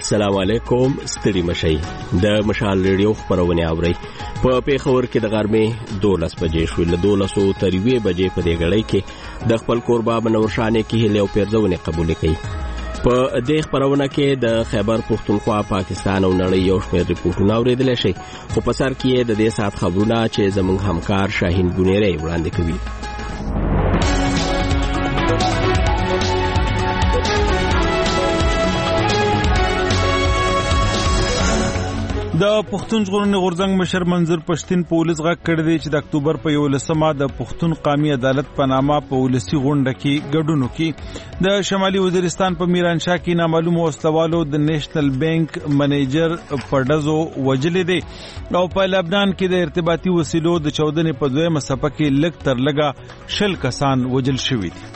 السلام علیکم. ستړي مشئ. د مشال ریډیو خبرونه اورئ. په پیښور کې د غرمې 12 بجې شو. له 12 تر 1 بجې په دې غړۍ کې د خپل کوربا بنورشانه کې هله او پیرزونه قبول کړي. په دې خبرونه کې د خیبر پختونخوا، پاکستان او نړۍ یو شمېر ریپورتونه اوریدل شي. خو په سر کې د دې سات خبرونه چې زموږ همکار شاهین ګونیری وړاندې کوي. د پښتون ژغورنې غورځنګ مشر منظور پښتين په ولس غږ کړی دی چې د اکتوبر په 11مه د پښتون قومي عدالت په نامه په ولسی غونډه کې ګډون وکړي. د شمالي وزیرستان په میرانشاه کې نامعلوم وسلوالو د نېشنل بانک منیجر په ډزو وجلې دي او په لبنان کې د ارتباطي وسیلو د 14 په 2مه صفه کې لږ تر لږه 10 کسان وجل شوي دي.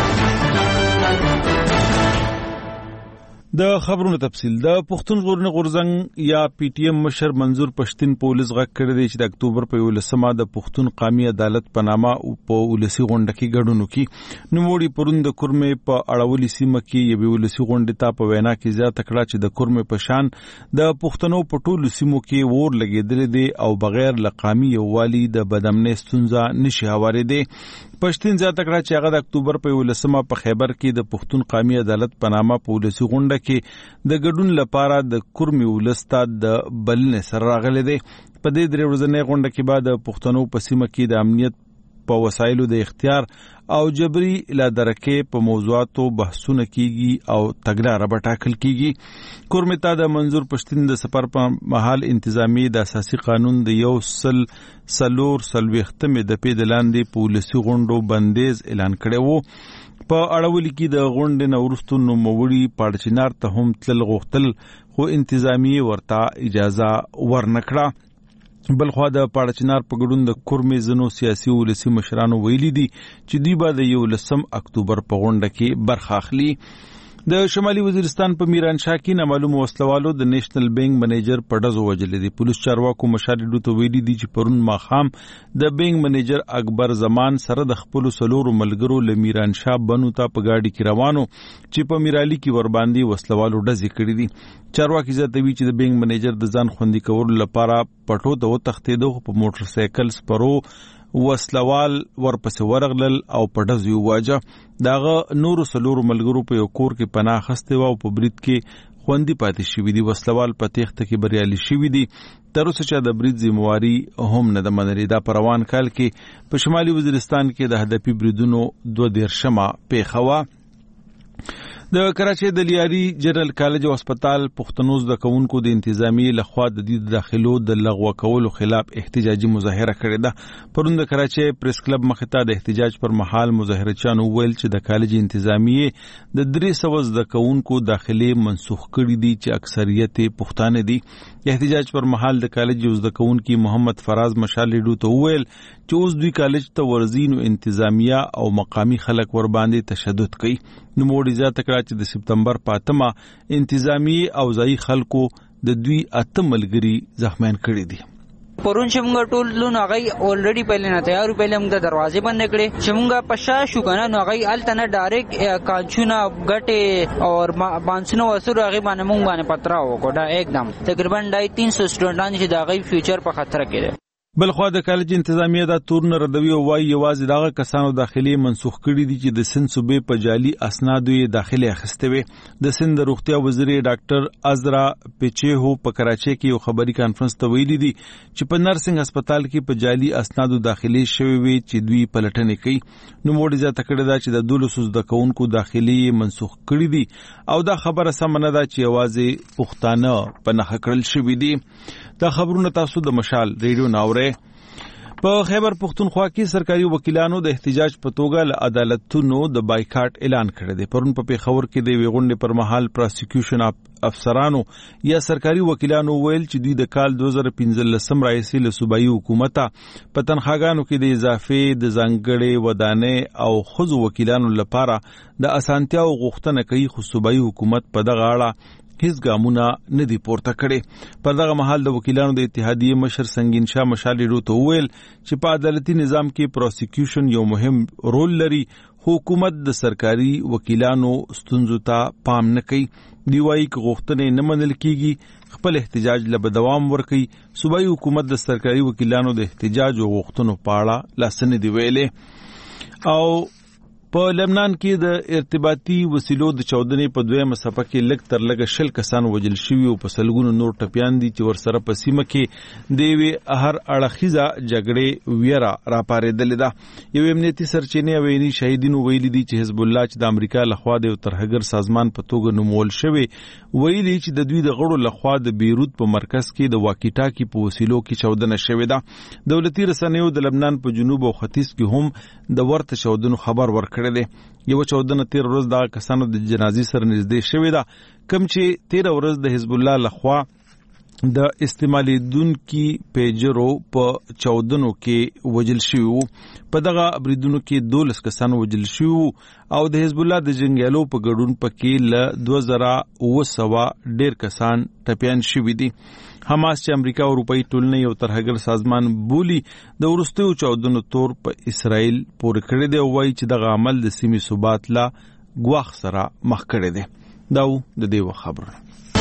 د خبرونو تفصیل. د پښتون ژغورنې غورځنګ یا پی ټی ایم مشر منظور پښتين په ولس غږ کړی دی چې د اکتوبر په 11مه د پښتون قومي عدالت په نامه په ولسی غونډه کې ګډون وکړي. نوموړي پرون د کورمې په اړولي سیمه کې یو ولسی غونډه ته په وینا کې زیاته کړه چې د کورمې په شان د پښتنو په ټولو سیمو کې ور لګیدل دي او بغیر لقامي یووالي د بدامنۍ ستونزه نشي هوارېدي. پښتين زیاته کړه چې هغه د اکتوبر په 11مه په خیبر کې د پښتون قومي عدالت په نامه په ولسی غونډه کې د ګډون لپاره د کورمي ولستا د بلنې سره راغلي دي. په دې درې ورځې غونډه کې بعد پښتنو په سیمه کې د امنیت په وسایلو د اختیار او جبري لادرکه په موضوعاتو بحثونه کیږي او تګلاره به ټاکل کیږي. کورمي ته د منظور پښتين د سفر په محل انتظامی د اساسي قانون د 140 د پیدلاندې په ولسی غونډو بندیز اعلان کړی وو. په اړولي کې د غونډې نورستو نوموړي پاړچینار ته هم تل غوښتل خو انتظامی ورته اجازه ورنکړه. بلخوا د پاړچینار په ګډون د کورمې زنو سیاسي ولسی مشرانو ویلي دي چې دوی به د 11 اکتوبر په غونډه کې برخه اخلي. د شمالي وزیرستان په میرانشاه کې نامعلوم وسلوالو د نېشنل بانک منیجر په ډزو وجلې دي. پولیس چارواکو مشاهدو ته ویلي دي چې پرون ماخام د بانک منیجر اکبر زمان سره د خپل سلورو ملګرو له میرانشاه بنو ته په گاډي کې روانو چې په میرالي کې ور باندې وسلوالو ډزې کړې دي. چارواکي زیاتوي چې د بانک منیجر د ځان خوندي کولو لپاره پټو ته وتښتېدو په موټر سایکل سپرو وسلوال ورپسې ورغلل او په ډز وواجه. داغه نورو سلورو ملګرو په یو کور کې پناه اخیستې او په برید کې خوندي پاتې شوي دي. وسلوال په تېښته کې بریالي شوي دي. تر اوسه چې د برید ذمہواري هم نه ده منلې. دا په روان کال کې په شمالي وزیرستان کې د هدفي بریدونو 22مه پیښه وه. د کراچۍ د لیاري جنرال کالج او هسپتال پښتنو زده کوونکو د انتظامیې لخوا د دې داخلو د لغوه کولو خلاف احتجاجي مظاهره کړې ده. پرون د کراچۍ پریس کلب مخې ته د احتجاج پر مهال مظاهرچیانو ویل چې د کالج انتظامیې د 300 زده کوونکو داخلي منسوخ کړي دي چې اکثریت پښتانه دي. احتجاج پر مهال د کالج زده کوونکي محمد فراز مشال لیډو ته ویل چې اوس دوی کالج ته ورزین او انتظامیه او مقامی خلک ور باندې تشدد کوي. نو موږ زیاته کړه چې د سپتمبر 5مه انتظامی او ځای خلکو د دوی 8 ملګری زخمیان کړي دي. پرون چې موږ ټول نو غي اولریډي پهله نه تیار پهله موږ دروازې بند کړې چې موږ پښا شو کنه نو غي التنه ډایرکټ کانچونه غټه اور بانسنو وسره غي باندې موږ باندې پترا وکړه एकदम تقریبا 350 سټوډنټان چې دا غي فیوچر په خطر کې دي. بلخوا د کالج انتظامیه دا تورن ردوی او وای یوازې دغه کسانو داخلي منسوخ کړي دي چې د سند صوبې په جعلي اسنادو یې داخلي اخیستې وي. د سند روغتیا وزیر ډاکټر ازرا پیچهو په کراچۍ کې یو خبري کانفرنس ته ویلي دي چې په نرسنګ هسپتال کې په جعلي اسنادو داخلي شوی وي چې دوی پلټنې کوي. نو موږ زیاته کړی دا چې د 1200 زده کوونکو داخلي منسوخ کړي دي او دا خبره سم نه ده چې یوازې پښتانه په نخښه کړل شوي دي. دا خبرونه تاسو د مشال ریډیو ناوره. په خیبر پختونخوا کې سرکاري وکیلانو د احتجاج په توګه له عدالتونو د بایکاټ اعلان کړی دی. پرون په پیښور کې د غونډې پر مهال پروسیکیوشن افسرانو یا سرکاري وکیلانو ویل چې دوی د کال 2015 راهیسې له صوبایي حکومت په تنخواګانو کې د اضافه د ځانګړې ودانۍ او خزو وکیلانو لپاره د اسانتیا او غوښتنه کوي خو صوبایي حکومت په دغه اړه هیڅ ګامونه نه دي پورته کړي. پر دغه مهال د وکیلانو د اتحادیې مشر سنگین شاه مشال لیډو ته وویل چې په عدالتي نظام کې پروسیکیوشن یو مهم رول لري حکومت د سرکاري وکیلانو ستونزو ته پام نه کوي. دی وايي که غوښتنې نه منل کیږي خپل احتجاج له دوام ورکوي. صوبایي حکومت د سرکاري وکیلانو د احتجاج او غوښتنو په اړه لاس نه دی ویلې. او په لبنان کې د ارتباطي وسیلو د چاودنې په دویمه صفحه کې لږ تر لږه 20 کسان وژل شوي او په سلګونو نور ټپیان دي چې ورسره په سیمه کې د یوې هر اړخیزه جګړې ویره راپارېدلې ده. یو امنیتي سرچینې ویلي شهیدینو ویلي دي چې حزب الله چې د امریکا لخوا د یو ترهګر سازمان په توګه نومول شوی ویلي چې د دوی د غړو لخوا د بیروت په مرکز کې د واکی ټاکی په وسیلو کې چاودنه شوې ده. دولتي رسنیو د لبنان په جنوب او ختیځ کې هم د ورته چاودنو خبر ورکړی دی. یو چاودنه 13 ورځ د کسانو د جنازې سره نږدې شوې ده کوم چې 13 ورځ د حزب الله لخوا د استعمالیدونکو پیجرو په چاودنو کې وژل شوی وو. په دغه بریدونو کې 12 کسان وژل شوی او د حزب الله د جنگیالو په ګډون پکې ل 2900 ډیر کسان ټپیان شوی دي. حماس چې امریکا او اروپאי ټولنې یو ترهګر سازمان بولی د ورستیو چاودنو تور په اسرائیل پورې کړی دی او وایي چې دغه عمل د سیمې ثبات لا ګواښ سره مخ کړی دی. دا د دې خبره.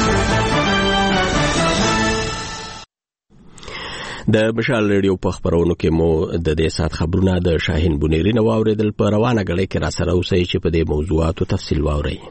د مشال ریډیو په خبرونو کې مو د دې سات خبرونه د شاهین بونیری نو اوریدل په روانه غړې کې را سره اوسئ چې په دې موضوعاتو تفصیل واورئ.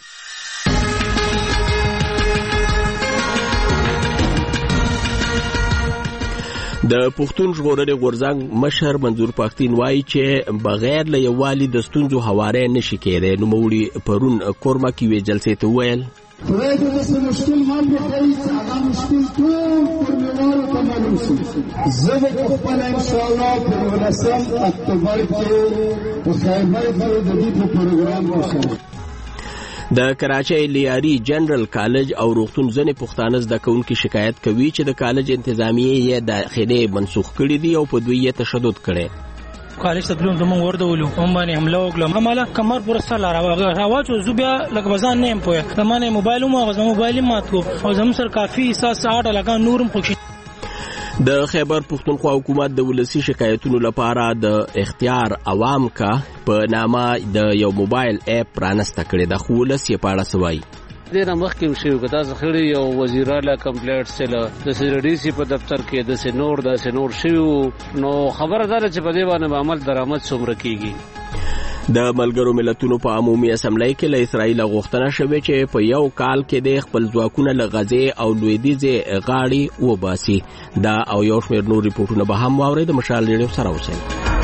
د پښتون ژغورنې غورځنګ مشر منظور پښتين وایي چې بغیر له یووالي د ستونزو هواره نشي کېدای. نو مولي پرون کورما کې وی جلسې ته ویل خدای دې د مشکل حل وکړي، هغه مشکل ټول پر میوارو ته معلوم شي. زه به خپل ان شاء الله په 19 اکتوبر کې په خیبر کې د دې پروګرام وشم. د کراچۍ لیاري جنرال کالج او روغتون ځنې پښتانه زده کوونکي شکایت کوي چې د کالج انتظامیه یې داخلي منسوخ کړي دي او په دوی یې تشدد کړي. کالج ته دلون زموږ ورته ولو هم باندې حمله وکړه هماله کمر پر سره راواچو زوبیا لکه وزن نه پوهه زمانه موبایل مو غزه موبایل ماتو او زم سر کافي اساس 8 لگا نورم خوشي. د خیبر پښتونخوا حکومت د ولسی شکایتونو لپاره د اختیار عوام کا په نامه د یو موبایل اپ رانسته کړی د خولس یې پاړه سوای. د مخکې شو کدا ځخړی یو وزیراله کمپلیټ سره د سیریډي په دفتر کې د سنور شو نو خبردار چې په دې باندې عمل درآمد څومره کیږي. د ملګرو ملتونو په عمومي اسمبلی کې له اسرائیل غوښتنه شوې چې په یو کال کې د خپل ځواکونه له غزې او لویدیځ غاړي وباسي. دا او یو شمېر نور ریپورتونه به هم واوري. د مشال ریډیو سره اوسئ.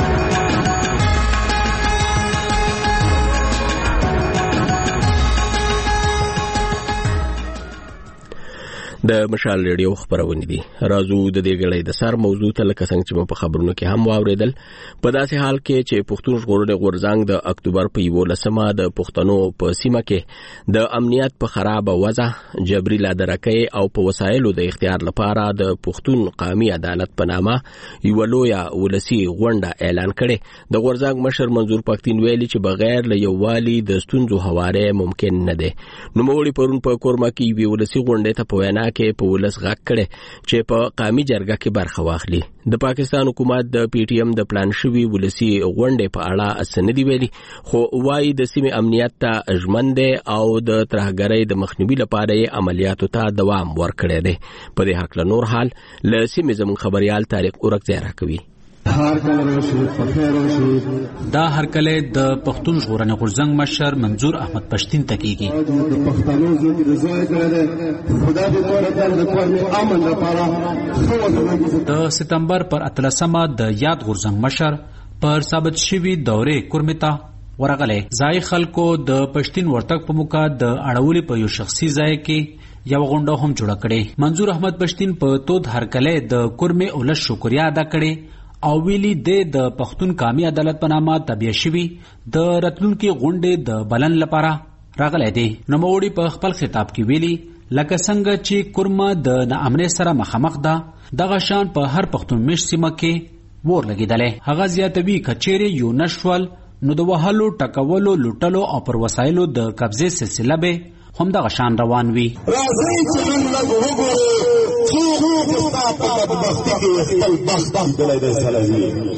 د مشال ریډیو خبرونه دي. راځو د دې غړې د سر موضوع ته لکه څنګه چې په خبرونو کې هم واوریدل. په داسې حال کې چې پښتون ژغورنې غورځنګ د اکتوبر په 11مه د پښتنو په سیمه کې د امنیت په خراب وضع جبري لادرکې او په وسایلو د اختیار لپاره د پښتون قومي عدالت په نامه یو لوی ولسی غونډه اعلان کړي. د غورځنګ مشر منظور پښتين ویلي چې بغیر له یووالي د ستونزو هواره ممکن نه ده. نو مولي پرون په کورما کې وی ولسی غونډه ته په وینا کې په ولس غږ کړي چې په قومي جرګه کې برخه واخلي. د پاکستان حکومت د پی ټی ایم د پلان شوی ولسی غونډې په اړه اسندي ویلي خو وايي د سیمې امنیت ته ژمن دي او د ترهګرۍ د مخنیوي لپاره عملیاتو ته دوام ورکړي دي. په دې حق له نور حال له سیمې زمون خبريال طارق اورک زیاره کوي. دا هرکله د پښتون ژغورنې غورځنګ مشر منظور احمد پښتين تکیږي. د پښتنو ځکه د ځای کړه خدا دې تور د کورنۍ امن لپاره د سپتمبر پر 13مه د یاد غورځنګ مشر پر ثابت شوی دورې کورمتا ورغله ځای خلکو د پښتين ورتګ په موقع د اړولې په یو شخصي ځای کې یو غونډه هم جوړ کړي. منظور احمد پښتين په تود هرکله د کورمې اولس شکریا ادا کړي او ویلي د پښتون قومي عدالت په نامه تبعیه شوی د راتلونکي غونډې د بلن لپاره راغلی دی. نوموړي په خپل خطاب کې ویلي لکه څنګه چې کورما د ناامنۍ سره مخامخ ده دغه شان په هر پښتون مش سیمه کې ور لګیدلې. هغه زیاتوي کچېره یو نشول نو د وهلو ټکولو لوټلو او پر وسایلو د قبضې سلسله به هم دغه شان روان وي. راځي چې موږ وګورو څو په بختي کې خپل بخت دلای د سلامي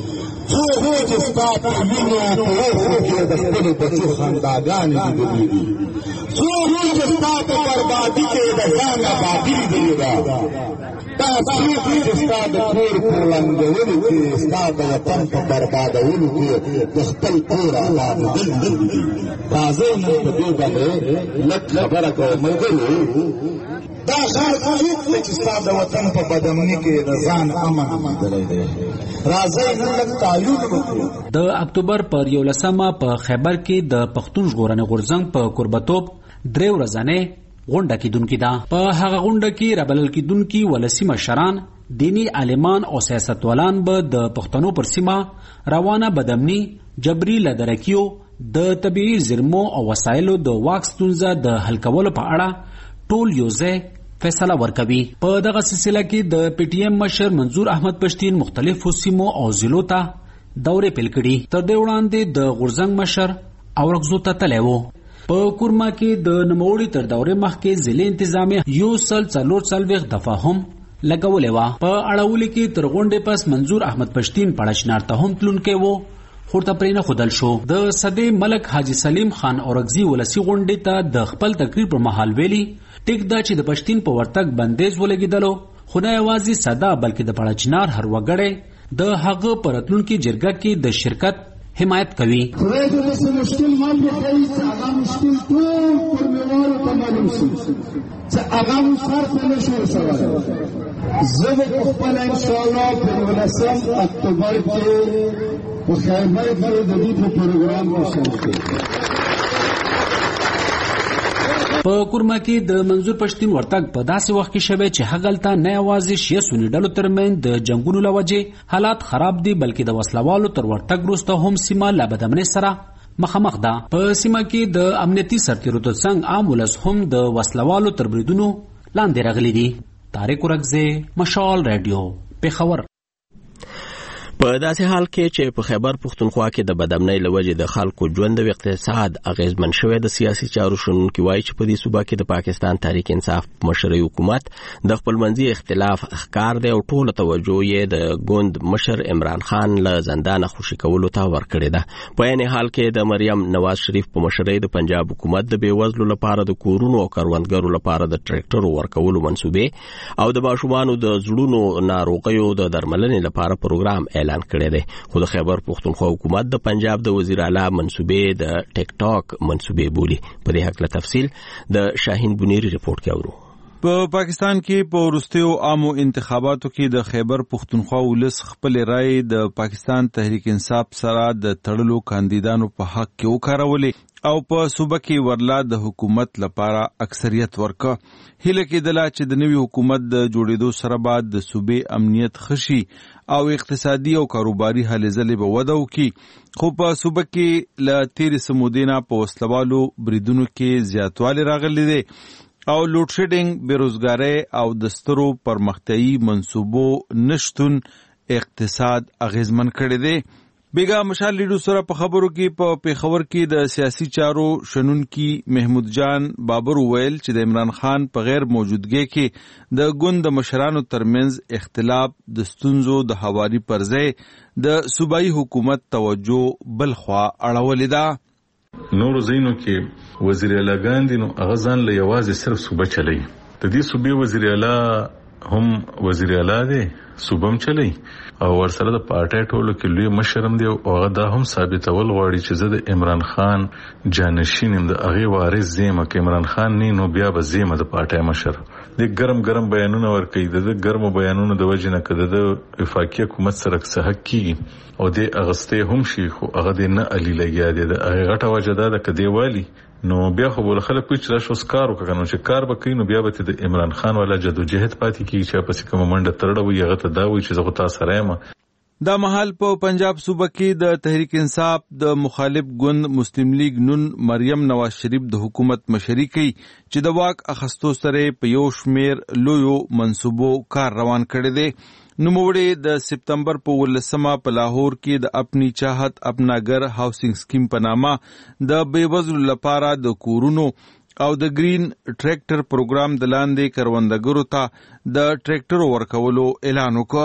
څو چې ستا په وینو په اوښکو کې د خپلو بچو خنداګانې لیدلې دي، څو چې ستا په بربادي کې د ځان آبادي لیدلې ده، دا څوک چې ستا د کور په ړنګولو کې، ستا د وطن په بربادولو کې د خپل کور آبادېدل لیدلي دي. راځئ نن په دې باندې لږ خبره کوو ملګرو. دا ښار څوک دی چې ستا د وطن په بدامني کې د ځان امن لیدلی دی؟ راځئ نن لږ تعلیم وکړو. د اکتوبر پر 11 په خیبر کې د پښتون ژغورنې غورځنګ په کوربتوب 3 ورځنۍ غونډه کیدونکې ده. په هغه غونډه کې رابلل کیدونکي ولسي مشران، دینی عالمان او سیاستوالان به د پښتنو پر سیمه روانه بدامني، جبري لدرکیو، د طبیعي زیرمو او وسایلو د واک ستونزه د حل کولو په اړه ټول یو ځای فیصله ورکوي. په دغه سلسله کې د پی ټی ایم مشر منظور احمد پښتین مختلفو سیمو او ضلعو ته دورې پیل کړي. تر دې وړاندې د غورځنګ مشر اورګزو ته تللی و. په کورما کې د نوموړي تر دورې مخکې ضلع انتظامیه 144 دفعه هم لګولې وه. په اړولې کې تر غونډې پس منظور احمد پښتین پړچنار ته هم تلونکی و، خو ورته پرې نه ښودل شو. د صدې ملک حاجي سلیم خان اورګزي ولسي غونډې ته د خپل تقریر پر مهال ویلي ټیک دا چې د پښتین په ورتګ بندیز ولګېدلو، خو نه یوازې صدا بلکې د پړچنار هر وګړی د هغه په راتلونکي جرګه کې د شرکت حمایت کوي. خدای دې داسې مشکل ما پرېښوي چې هغه مشکل ټول کورمېوالو ته معلوم شي چې هغه مو سر ته نه شي رسولی. زه به پخپله انشاءالله په 19 اکتوبر کې په خیبر کې د دې په پروګرام کې شامل شم. په کورما کې د منظور پښتین ورتګ په داسې وخت کې شوی چې هغلته نه یوازې شیعه سني ډلو ترمنځ د جنګونو له وجې حالات خراب دي، بلکې د وسلوالو تر ورتګ وروسته هم سیمه له بدامنۍ سره مخامخ ده. په سیمه کې د امنیتي سرتیرو ترڅنګ عام ولس هم د وسلوالو تر بریدونو لاندې راغلي دي. طارق ورکزی، مشال رادیو، پېښور. په داسې حال کې چې په خیبر پښتونخوا کې د بدامنۍ له وجې د خلکو ژوند او اقتصاد اغیزمن شوی، د سیاسي چارو شنونکي وایي چې په دې صوبه کې د پاکستان تحریک انصاف مشرۍ حکومت د خپلمنځي اختلاف ښکار دی او ټوله توجه یې د ګوند مشر عمران خان له زندانه خوشي کولو ته ورکړې ده. په عین حال کې د مریم نواز شریف په مشرۍ د پنجاب حکومت د بېوزلو لپاره د کورونو او کروندګرو لپاره د ټریکټرو ورکولو منصوبې او د ماشومانو د زړونو ناروغیو د درملنې لپاره پروګرام اعلان کړی دی. خو د خیبر پښتونخوا حکومت د پنجاب د وزیر اعلی منصوبې د ټیک ټاک منصوبې بولي. په دې هکله تفصیل د شاهین بنيري رپورټ کې اورو. په پاکستان کې په وروستیو عامو انتخاباتو کې د خیبر پښتونخوا ولس خپل رائے د پاکستان تحریک انصاف سره د تړلو کاندیدانو په حق کې وکارولې او په صوبه کې ورلا د حکومت لپاره اکثریت ورکه. هیله کېدله چې د نوي حکومت د جوړېدو سره بعد د صوبې امنیت خشي او اقتصادي او کاروباري هلې ځلې به وده وکړي، خو په صوبه کې له تېرې سمودې نه په وسلوالو بریدونو کې زیاتوالی راغلی دی او لوډ شیډینګ، بېروزګارۍ او د سترو پرمختیایي منصوبو نشتون اقتصاد اغیزمن کړی دی. بیگا مشال لیډو سره په خبرو کې په پېښور کې د سیاسي چارو شنونکي محمود جان بابر ویل چې د عمران خان په غیر موجودګۍ کې د ګوند مشرانو ترمنځ اختلاف د ستونزو د هواري پر ځای د صوبایي حکومت توجه بل خوا اړولې ده. نورو ځایونو کې وزیر اعلی ګاندي نو هغه ځان له یوازې صرف صوبه چلی، د دې صوبې وزیر اعلی هم وزیر اعلی دی، صوبه هم چلی او ورسره د پارټۍ ټولو کې لوی مشرم دی او هغه دا هم ثابتول غواړي چې زه د عمران خان جانشین یم، د هغې وارث زیمه. که عمران خان نه نو بیا به زیمه د پارټۍ مشر. د ګرم بیانونه ورکوي، د ګرمو بیانونو د وجې نه که د وفاقي حکومت سره څه حق کېږي او دې اغستی هم شي، خو هغه دې نه علي لګیا دی. د هغې غټه وجه دا ده که دې والي نو بیا خو بوله خلک کوي چې راشي اوس کار وکړه، نو چې کار به کوي نو بیا به د عمران خان والا جدوجهد پاتې کېږي چې پسې کومه منډه ترړه وي هغه ته دا وایي چې زه خو تا سره یم. دا مهال په پنجاب صوبه کې د تحریک انصاف د مخالف ګوند مسلم لیگ نون مریم نواز شریف د حکومت مشري کوي چې د واک اخستو سره په یو شمیر لویو منصوبو کار روان کړی دی. نوموړي د سپتمبر په 19 په لاهور کې د اپنی چاہت اپنا گھر هاوسنګ سکیم په نامه د بیوزلو لپاره د کورونو او د گرین ټریکټر پروګرام د لاندې کروندګرو ته د ټریکټر ورکولو اعلان وکړ.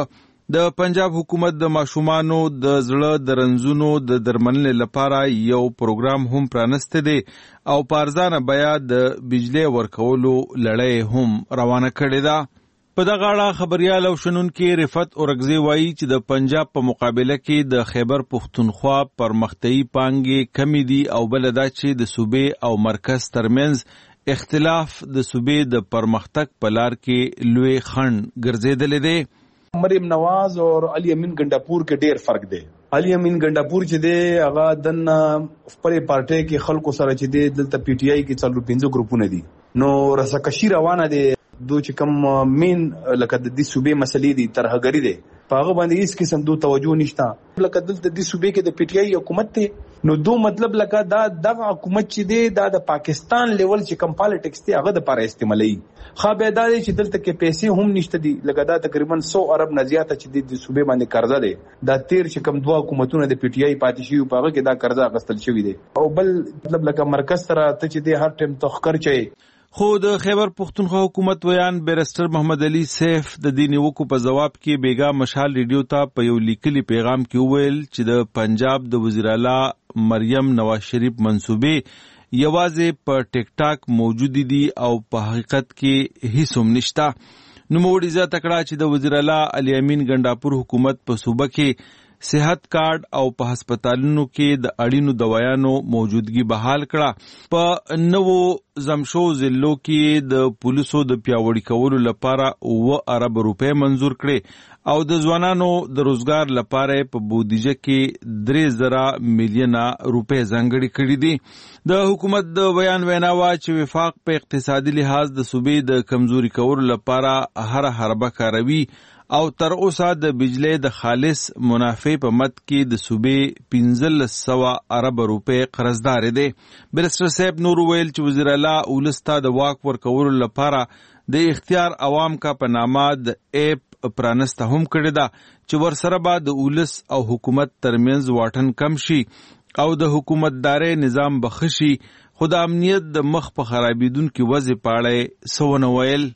د پنجاب حکومت د ماشومانو د زړه د رنځونو د درملنې لپاره یو پروګرام هم پرانسته دی او پارزانه بیا د بجلی ورکولو لړۍ هم روانه کړې ده. په دغه اړه خبريال او شنونکي رفعت اورګزی وایي چې د پنجاب په مقابله کې د خیبر پښتونخوا پرمختیايي پانګې کمې دي او بل دا چې د صوبې او مرکز ترمنځ اختلاف د صوبې د پرمختګ په لار کې لوی خنډ ګرځېدلی دی. مریم نواز اور علی امین ګنڈاپور کې ډیر فرق دی. علی امین ګنڈاپور چې دی هغه دن خپل پارټي کې خلکو سره چې دی دلته پی ټی آی کې 4-5 ګروپونه دي نو رسکشي روانه دي. دو چې کوم مین لکه د دې صوبې مسلې دي ترهګری دي په هغه باندې هیڅ قسم دو توجه نشته. لکه دلته د صوبې کې د پی ټی آی حکومت ته نو دو مطلب لکه دا دغه حکومت چې دی دا د پاکستان لیول چې کوم پالیټکس دی هغه د لپاره استعمالي خو به دا چې دلته کې پیسې هم نشته دي. لکه دا تقریبا 100 ارب نه زیاته چې د صوبې باندې قرضه دی. دا تیر چې کوم دوه حکومتونه د پی ټی آی پاتې شي په هغه کې دا قرضه غستل شوی دی او بل مطلب لکه مرکز سره ته چې دی هر ټیم تخکر چي. خو د خیبر پښتونخوا حکومت ویان بیرسټر محمد علي سیف د دې نیوکو په جواب کې بیګا مشال ریډیو ته په یو لیکلي پیغام کې وویل چې د پنجاب د وزیر اعلی مریم نواز شریف منصوبې یوازې په ټیک ټاک موجود دي او په حقیقت کې هیڅ هم نشته. نوموړي زیاته کړه چې د وزیر اعلی علی امین ګنڈاپور حکومت په صوبه کې صحت کارت او په هسپتالونو کې د اړینو دوايانو موجودګي بحال کړه. په نوو زمشو ضلعو کې د پولیسو د پیاوړي کولو لپاره 9 ارب روپے منظور کړي او د ځوانانو د روزګار لپاره په بودیجه کې 3,000 میلیونه روپے ځانګړي کړي دي. د حکومت د بیان ویناوه چې وفاق په اقتصادي لحاظ د صوبې د کمزوري کولو لپاره هر حربه کاروي او تر اوسه د بجلی د خالص منافع په مد کې د صوبې 1500 ارب روپے قرضدار دي. بیرسټر صاحب نور ویل چې وزیر اعلی ولستا د واک ورکولو لپاره د اختیار عوام کا په نامه د اپ پرانسته هم کړی ده چې ورسره به د ولس او حکومت ترمنځ واټن کم شي او د حکومتداري نظام بخشي. خو د امنیت د مخ په خرابېدونکو وضع پاړې سونه ویل.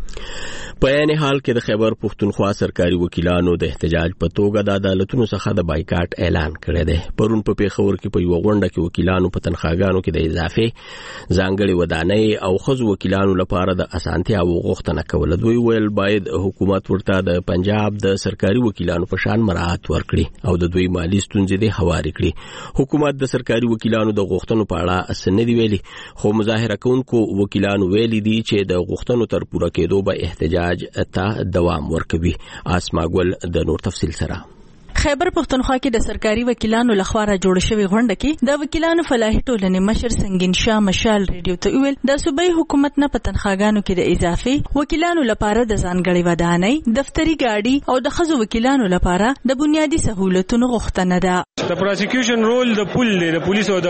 په عین حال کې د خیبر پښتونخوا سرکاري وکیلانو د احتجاج په توګه د عدالتونو څخه د بایکاټ اعلان کړی دی. پرون په پیښور کې په یو غونډه کې وکیلانو په تنخواګانو کې د اضافه ځانګړي ودانۍ او خزو وکیلانو لپاره د اسانتیا غوښتنه کوله. دوی ویل باید حکومت ورته د پنجاب د سرکاري وکیلانو په شان مراعات ورکړي او د دوی مالی ستونزې د هواري کړي. حکومت د سرکاري وکیلانو د غوښتنو په اړه اسنه دی ویلي خو مظاهره کوونکو وکیلانو ویلي دي چې د غوښتنو تر پوره کېدو به احتجاج ته دوام ورکوي. اسما ګل د نور تفصیل سره. خیبر پښتونخوا کې د سرکاري وکیلانو لخوا را جوړ شوی غونډه کې د وکیلانو فلاحي ټولنې مشر سنگین شاه مشال ریډیو ته ویل د صوبایي حکومت نه په تنخواګانو کې د اضافه وکیلانو لپاره د ځانګړي ودانۍ دفتري ګاډي او د خزو وکیلانو لپاره د بنیادي سہولتونو غوښتنه ده. د پروسیکیوشن رول د پول دی د پولیس او د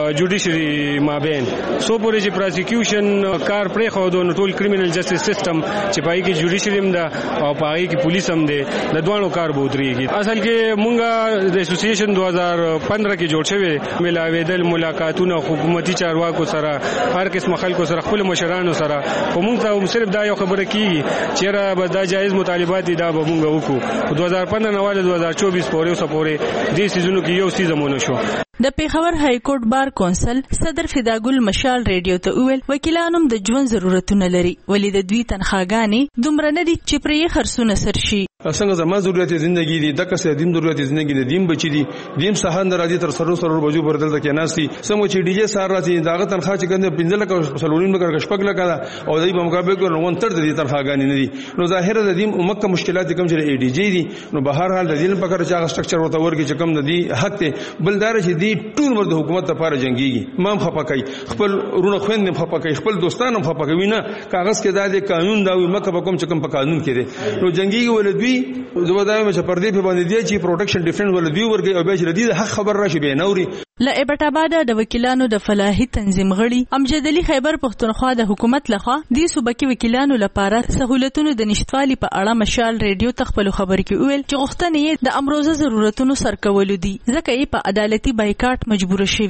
جوډیشري مابین سو پورې چې پروسیکیوشن کار پرې خو د ټول کریمینل جسټس سیستم چې پای کې جوډیشري هم ده او پای کې پولیس هم ده د دوانو کار بودريږي. اصل کې مونږه د اسوسییشن 2015 کې جوړ شوی ملاویدل ملاقاتونه حکومتي چارواکو سره هر قسم خلکو سره خپل مشرانو سره په مونږ ته صرف دا یو خبره کیږي چې را به دا جایز مطالبات دي دا به مونږ وکړو. 2015 نه واله 2024 پورې اوسه پورې د سيزونو کې یو سيزمونه شو. د پیښور های کورټ بار کونسل صدر فداګل مشال ریډیو ته ویل وکیلانو د ژوند ضرورتونه لري ولی د دوی تنخواګانې دومره نه دي چې پرې خرڅونه سر شي. څنګه زما ضرورت زندگی دي د کسه دیم ضرورت زندگی دي دیم بچی دي دیم سهان راځي تر سرور بجو پردل تک ناسي سمو چې ډي جی سار راځي داغه تنخوا چې ګنده 15 لک سلولین مګر شپږ لک او دای په مقابل کې 69 دي تنخواګانی نه دي. نو ظاهر د دیم مکه مشکلات کم چې اي ډي جی دي. نو بهر حال د دین په کار چې هغه سټرکچر ورته ورګي چې کم ندي حق ته بلدار چې دي ټول مرد حکومت لپاره جنگيږي. مام خپکای خپل رونه خويند خپکای خپل دوستانم خپکوي نه کاغذ کې د قانون دا مکه په کوم چې کوم په قانون کې دي. نو جنگيږي ولدوی زبرداوی چې پردې په باندې دی چې پروټیکشن ډیفنس ولدوی ورګي او به چې د حق خبر راشي به نوري. له ایبټ آباد د وکیلانو د فلاحي تنظیم غړي امجد علي خیبر پښتونخوا د حکومت لخوا د صوبه کې وکیلانو لپاره سہولتونو د نشټوالي په اړه مشال ریډیو تخپل خبر کې ویل چې غوښتنې د امروزه ضرورتونو سرکول دي ځکه یې په عدالتي بایکاټ مجبور شوی.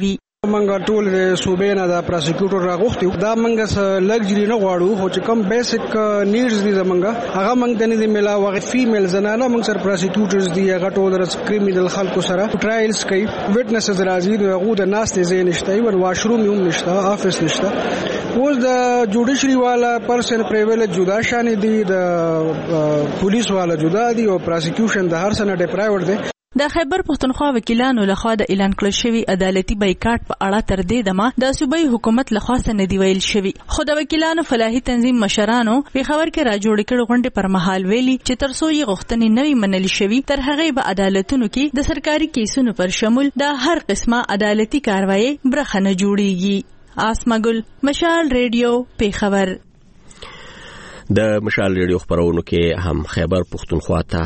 منګه ټول صوبې نه د پروسیکیوټر راغوښتي دا منګه لګجری نه غواړو خو چې کوم بیسیک نیډز دي زمونږه هغه موږ ته نه دي ملاو هغه فیمیل زنانه موږ سره پروسیکیوټرز دي هغه ټول کریمینل خلکو سره ټرایلز کوي وټنسز راځي هغه د ناس ته ځای نشته ایون واشروم هم نشته افیس نشته اوس د جوډیشري والا پرسن پریویلیج جدا شان دي د پولیس والا جدا دي او پروسیکیوشن د هر سنه ډیپرایوډ دي د خیبر پښتونخوا وکیلانو لخوا د اعلان کړل شوی عدالتي بایکاټ په اړه تر دې دمه د صوبایي حکومت لخوا سند ویل شوی خو د وکیلانو فلاحي تنظیم مشرانو په خبر کې راجوړ کړي غونډه پر مهال ویلي چې ترڅو یې غوښتنې نوي منل شوی تر هغه به عدالتونو کې د سرکاري کیسونو پر شمول د هر قسمه عدالتي کاروایی برخه نه جوړیږي. آسمګل مشال ریډیو په خبر. د مشال ریډیو خبرونو کې هم خیبر پښتونخوا ته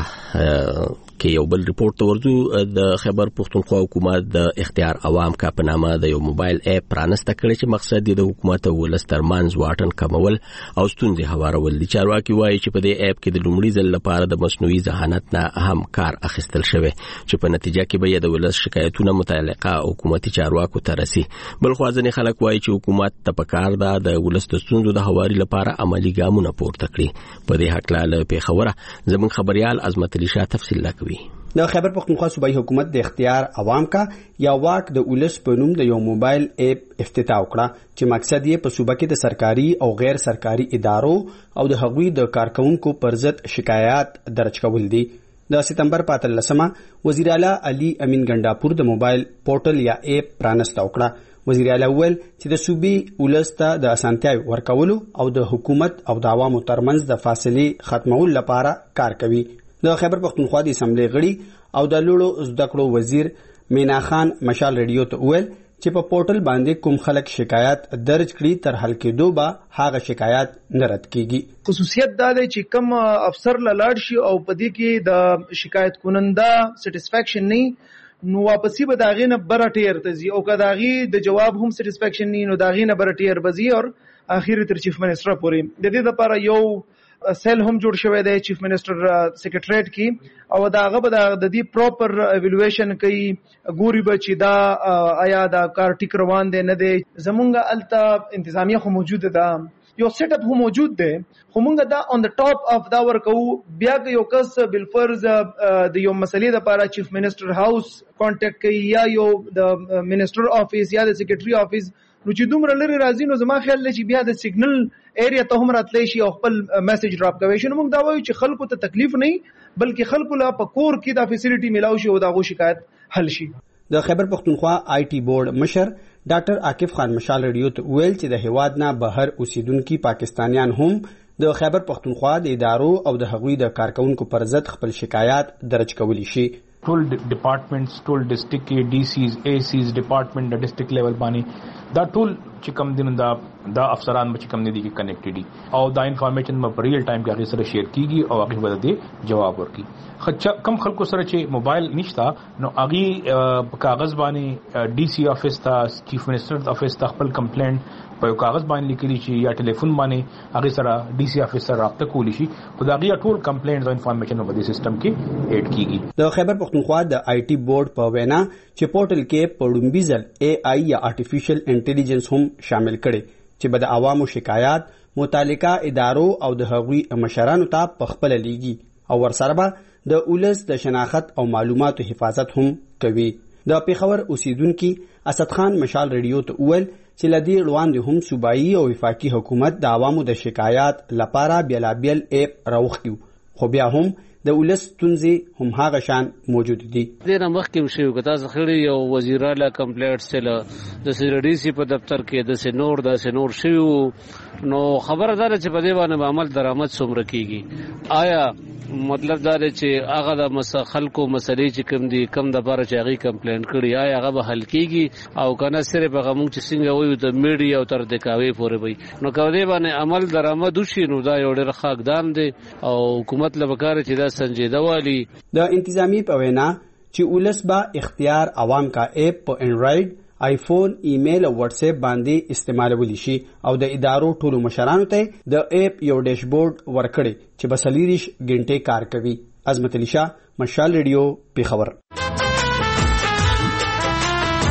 کې یو بل ریپورت ورځو د خیبر پښتونخوا حکومت د اختیار عوام کا په نامه د یو موبایل اپ پرانسته کړی چې مقصد د حکومت ولسترمنځ واټن کمول او ستونزې هوارول دي. چارواکي وایي چې په دې اپ کې د لومړي ځل لپاره د مصنوعي ذهانت نه هم کار اخیستل شوی چې په نتیجه کې به د ولس شکایتونه متعلقه حکومتي چارواکو ته رسي. بل خو ځینې خلک وایي چې حکومت ته پکار ده د ولس د ستونزو د هواري لپاره عملی ګامونه پورته کړي. په دې حق له پیښوره زمون خبريال عظمت علي شاه تفصیل کوي. د خیبر پښتونخوا صوبایي حکومت د اختیار عوام کا یا واک د ولس په نوم د یو موبایل اپ افتتاح وکړه چې مقصد یې په صوبه کې د سرکاري او غیر سرکاري ادارو او د هغوی د کارکونکو پر ضد شکایات درج کول دي. د سپتمبر 15 وزیر اعلی علي امین ګنڈاپور د موبایل پورټل یا اپ پرانسته وکړه. وزیر اعلی ویل چې د صوبې ولسته د اسانتیاوي ورکولو او د حکومت او د عوامو ترمنځ د فاصلې ختمولو لپاره کار کوي. د خیبر پښتونخوا د اسمبلی غړي او د لوړو زده کړو وزیر مینا خان مشال ریډیو ته ویل چې په پورټل باندې کوم خلک شکایت درج کړي تر حل کېدو به هغه شکایت نه رد کیږي. خصوصیت دا دی چې کوم افسر لاړ شي او په دې کې د شکایت کننده سټیسفیکشن نه نو واپسی به داغې نه برټیر تزي او که داغې د جواب هم سټیسفیکشن نه نو داغې نه برټیر بزي او اخر تر چیف منسٹر پورې د دې لپاره یو سیل هم جوړ شوی دی چیف منسٹر سیکریټریټ کې او داغه به د دې پراپر ایوالویشن کوي ګوري به چې دا آیا دا کار ټیک روان دی نه دی. زمونږ الته انتظامیه خو موجوده ده یو سیټ اپ هم موجود دی خو مونږ دا اون د ټاپ اف دا ورکو بیا که یو کس بالفرض د یو مسلې لپاره چیف منسٹر هاوس کانټیکټ کوي یا یو د منسٹر افیس یا د سیکریټري افیس نو چې دومره لري راځي نو زما خیال دی چې بیا د سیګنل ایریا ته هم راتلی شي او خپل میسج ډراپ کوي. شنو موږ دا وایو چې خلکو ته تکلیف نه بلکې خلکو لا په کور کې دا فیسیلیټي ملاو شي او دا غو شکایت حل شي. د خیبر پښتونخوا آی ټي بورډ مشر ډاکټر عاقب خان مشال ریډیو ته ویل چې د هیواد نه بهر اوسیدونکو پاکستانیان هم د خیبر پښتونخوا د ادارو او د هغوی د کارکونکو پر ضد خپل شکایات درج کولی شي. ټول ډپارټمنټس ټول ډسټریکټ کې ډي سیز اي سیز ډپارټمنټ د ډسټریکټ لیول باندې دا ټول چې کوم دین دا افسران به کوم دي کې کنیکټډ دي او دا انفارمیشن په ریل ټایم کې هغه سره شیر کیږي او هغه ورته جواب ورکړي. کم خلکو سره چې موبایل نشتا نو هغه کاغذ باندې ډي سی افیس ته چیف منسٹر افیس ته خپل کمپلینټ په کاغذ باندې لیکلی شي یا ټلیفون باندې هغه سره ډي سی افیس سره رابطه کولی شي. خدایي ټول کمپلینټ او انفارمیشن په دې سیستم کې اډ کیږي. د خیبر پښتونخوا د آی ټي بورډ په وینا چې پورټل کې پړومبي ځل اي اي یا آرټیفیشل انټيليجنس هم شامل کړي چې به د عوامو شکایات متعلقه ادارو او د هغوی مشرانو ته په خپل لیږي او ورسره به د اولس د شناخت او معلوماتو حفاظت هم کوي. د پیښور اوسیدونکو اسد خان مشال ریډیو ته ویل چې لدی وړاندې هم صوبایي او وفاقي حکومت د عوامو د شکایات لپاره بیلابیل اپ راوخیو خو بیا هم د ولس تونځي هم هغه شان موجود دي. دغه مخکې شو کتا ځخړی یو وزیر اعلی کمپلیټ سره د سیریډي په دفتر کې د سنور شو نو خبردار چې په دې باندې عمل درآمد څومره کیږي. آیا مطلب دا دی چې هغه د خلکو مسلې چې کوم دي کم د بار چې هغه کمپلین کړي آیا هغه به حل کیږي او کنه صرف هغه موږ چې څنګه وایو د میډیا او تر دکاوي پورې وي نو کوي باندې عمل درآمد وشي نو دا یو ډېر ښه اقدام دی او حکومت لپاره چې دا سنجیده والی. د انتظامی په وینا چې ولس با اختیار عوام کا اپ په انډرایډ آیفون ایمیل او واتس اپ باندې استعمالولی شي او د ادارو ټولو مشرانو ته د اپ یو ډیشبورډ ورکړي چې بسلیریش غنټه کار کوي. عظمت علي شاه مشال ریډیو پیښور.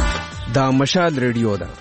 دا مشال ریډیو ده.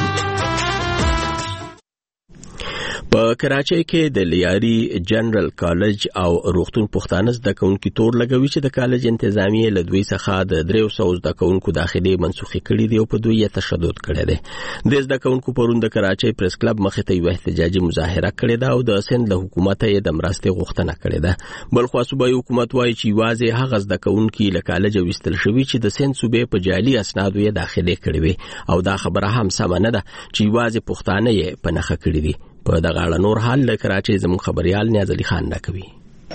په کراچۍ کې د لیاري جنرال کالج او روغتون پښتانه زده کوونکي تور لګوي چې د کالج انتظامیه له دوی څخه د 300 زده کوونکو داخلي منسوخي کړي دي او په دوی یې تشدد کړی دی. د زده کوونکو پرون د کراچۍ پریس کلب مخې ته یو احتجاجي مظاهره کړې ده او د سند له حکومت یې د مرستې غوښتنه کړې ده. بل خو صوبایي حکومت وايي چې یوازې هغه زده کوونکي له کالج وستل شوي چې د سند صوبې په جعلي اسنادو یې داخلي کړي وي او دا خبره هم سمه نه ده چې یوازې پښتانه یې په نخښه کړي دي. په دغه اړه نور حال له کراچۍ زموږ خبريال نیاز علي خان راکوي.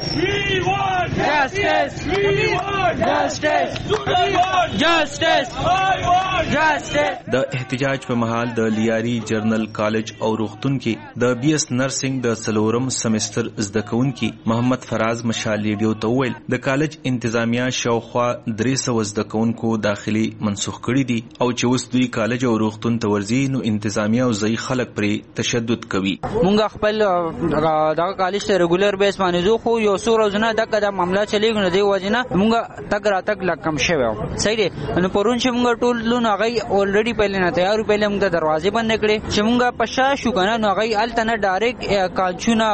د احتجاج په مهال د لیاري جنرال کالج او روغتون کې د بي اس نرسنګ د سلورم سمستر زده کوونکي محمد فراز مشال ریډیو ته ویل د کالج انتظامیه شاوخوا 300 زده کوونکو داخلي منسوخ کړي دي او چې اوس دوی کالج او روغتون ته ورځي نو انتظامیه او ځای خلک پرې تشدد کوي. مونږ خپل دا کالج ته ریګولر بیس باندې زو خو یو څو ورځې دا معاملہ چلیږي نو دی وجنه مونږ تک راتک لا کم شوی صحیح دی. نو پرون چې مونږ ټول لونه غي اولریډي پهله نه تیار پهله مونږ دروازې بند کړې چې مونږ پښا شو کنه نو غي التنه ډایرکټ کانچونه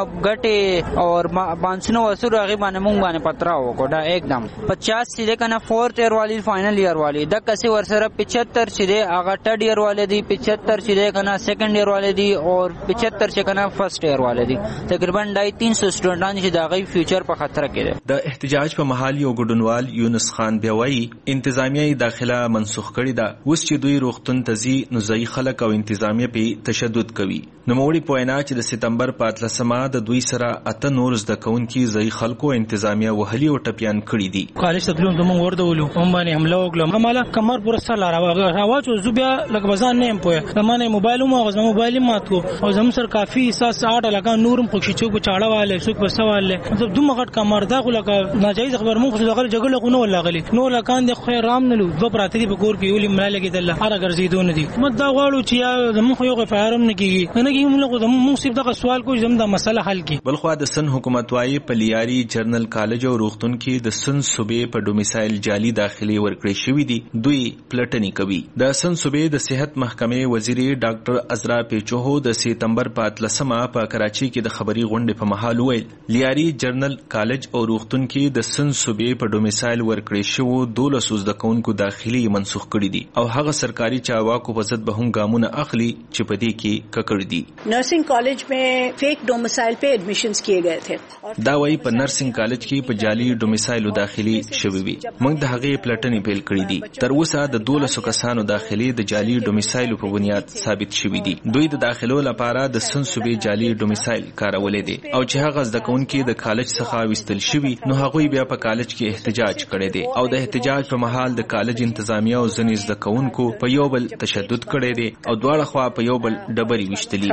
غټه اور بانسنو وسره غي باندې مونږ باندې پترا وکړه एकदम 50 چې کنه 4th ایئر والی فائنل ایئر والی د کسي ورسره 75 چې دی هغه 3rd ایئر والے دی 75 چې دی کنه 2nd ایئر والے دی اور 75 چې کنه 1st ایئر والے دی تقریبا 350 سټوډنټان چې دا غي فیوچر په خطر کې د احتجاج په محل یو ګډونوال یونس خان بیاوي انتظامیه داخله منسوخ کړي دا اوس چې دوی روغتون تزي نو ځای خلک او انتظامیه په تشدد کوي. نو موړي پوینا چې د سپتمبر 15 د دوی سره اته نور زده کوونکي ځای خلکو انتظامیه وهلي او ټپيان کړي دي. کالج تدلون د مونږ ورډولو هم باندې حمله وکړه مالا کمر پر سره راواچو زوبیا لکه بزان نه پوهه زمانه موبایل مو غزم موبایل ماتو او زم سر کافي اساس 8 لگا نورم خوشي چوک چاړه والے سوک بسواله مطلب دوه غټ کمر دا لکه ناجایز خبر مو خو دغه جګړه کو نه ولاغلی نو لکان د خیر رام نه لو دو پراتی په کور کې ولې مړه لګیدل هر ګرځیدون دي مد دا غواړو چې یا زمو خو یو فارم نه کیږي نه کیږي موږ زمو صرف دا سوال کوی زم دا مسله حل کی. بل خو د سن حکومت وايي په لیاري جنرال کالج او روغتون کې د سن صوبې په ډومیسایل جعلي داخلي ورکړې شوې دي دوی پلټنی کوي. د سن صوبې د صحت محکمې وزیر ډاکټر ازرا پیچوهو د سپتمبر 15 په کراچي کې د خبري غونډې په محل ویل لیاري جنرال کالج او روغتون کې د سن صوبې په ډومیسایل ورکړې شو 12 زده کوونکو داخلي منسوخ کړي دي او هغه سرکاري چارواکو په ضد به هم ګامونه اخلي چې په دې کې ککړ دي. Nursing college में फेक डोमिसाइल पे एडमिशंस किए गए थे. دا وایي په نرسنګ کالج کې په جعلي ډومیسایل داخلي شوي وي. موږ د هغې پلټنې پیل کړې دي. تر اوسه د 12 کسانو داخلي د جعلي ډومیسایل په بنیاد ثابت شوي دي. دوی د داخلو لپاره د سن صوبې جعلي ډومیسایل کارولې دي او چې هغه زده کوونکي د کالج څخه وستل شوي نو هغوی بیا په کالج کې احتجاج کړي دي او د احتجاج په محل د کالج انتظامیه او ځینې زده کوونکو په یو بل تشدد کړي دي او دواړه خوا په یو بل ډبري وشتلي.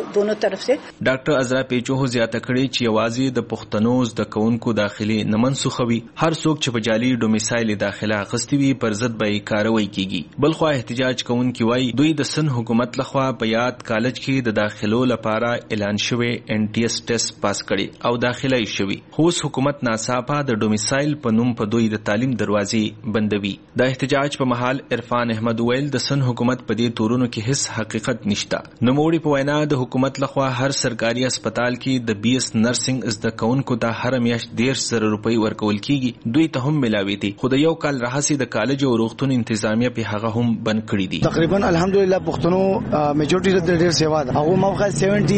ډاکټر ازرا پیچوهو زیاته کړي چې یوازې د پښتنو زده کوونکو داخلي نه منسوخوي هر څوک چې په جعلي ډومیسایل داخله اخیستي وي پر ضد به کاروي کیږي. بل خو احتجاج کوونکي وایي دوی د سن حکومت لخوا په یاد کالج کې د داخلو لپاره اعلان شوی NTS ټیسټ پاس کړي او داخله یې شوی خو حکومت ناڅاپه د ډومیسایل په نوم په دوی د تعلیم دروازې بندوي. د احتجاج په محل عرفان احمد ویل د سن حکومت په دې تورونو کې هیڅ حقیقت نشته. نو موړي په وینا د حکومت لخوا هر سرکاري هسپتال کې د BS نرسنګ زده کوونکو ته هر میاشت 1.5 روپۍ ورکول کیږي دوی ته هم ملاوي دي خو د یو کال راهسي د کالج او روغتون انتظامیه په هغه هم بند کړی دي. تقریبا الحمدلله پښتنو میجورټي د ډیر سیوا ده هغه موخه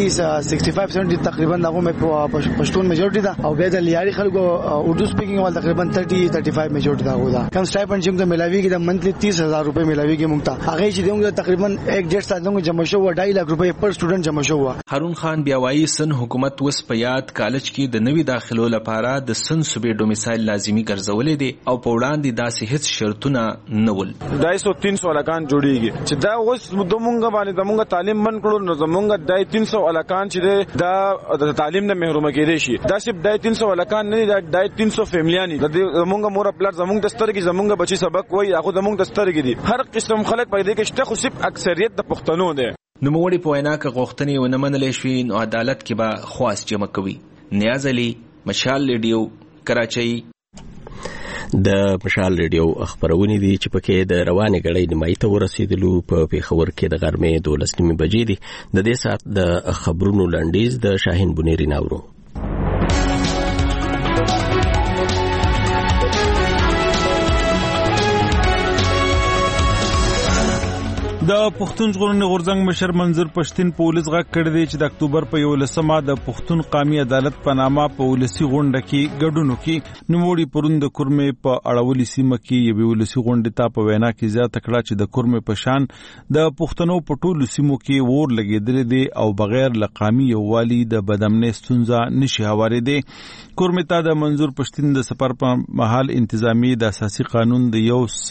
65 تقریبا هغه پښتون میجورټي ده او بیا د لیاري خلکو اردو سپیکینګ ول تقریبا 30-35 میجورټي ده هغه کم سټایپند چې موږ ملاوي کې د منتلی 30,000 روپۍ ملاوي کې موږ ته هغه چې موږ تقریبا 1.5 سال موږ جمع شو 2.5 لک روپۍ پر سټوډنټ جمع شو. هارون خان بیا وایي سن حکومت وس په یاد کالج کې د نوي داخلو لپاره د سن صوبې ډومیسایل لازمي ګرځولې دي او په وړاندې داسې هیڅ شرطونه نه ول. 200-300 الکان جوړیږي چې دا اوس دومونګه باندې زمونږ تعلیم من کړو نو زمونږ 300 الکان چې دا د تعلیم نه محروم کېدي شي دا صرف 300 الکان نه دا 300 فیملیانی د زمونږ مور خپل زمونږ دسترګي زمونږ بچي سبق وای هغه زمونږ دسترګي دي هر قسم خلک پیدا کې شته خو صرف اکثریت د پښتنو ده. نو موړي په وینا کې غوښتنې ونه منلې شوې نو عدالت کې به خواست جمع کوي. نیاز علي مشال ریډیو کراچۍ. د مشال ریډیو خبرونه دي چې پکې د روانې غړې نیمایي ته ورسېدلو په پیښور کې د غرمې 12 بجې دي. د دې سات د خبرونو لنډیز د شاهین بنيري ناورو. د پښتون ژغورنې غورځنګ مشر منظور پښتين پولیس غږ کړی دی چې د اکتوبر په 11مه د پښتون قومي عدالت په نامه په ولسی غونډه کې ګډون وکړي. نوموړي پرون د کورمې په اړولي سیمه کې یو ولسی غونډه ته په وینا کې زیاته کړه چې د کورمې په شان د پښتنو په ټولو سیمو کې ور لګیدل دي او بغیر له قومي یووالي د بدامنۍ ستونزه نشي هوارېدي. کورمې ته د منظور پښتين د سفر په محل انتظامی د اساسي قانون د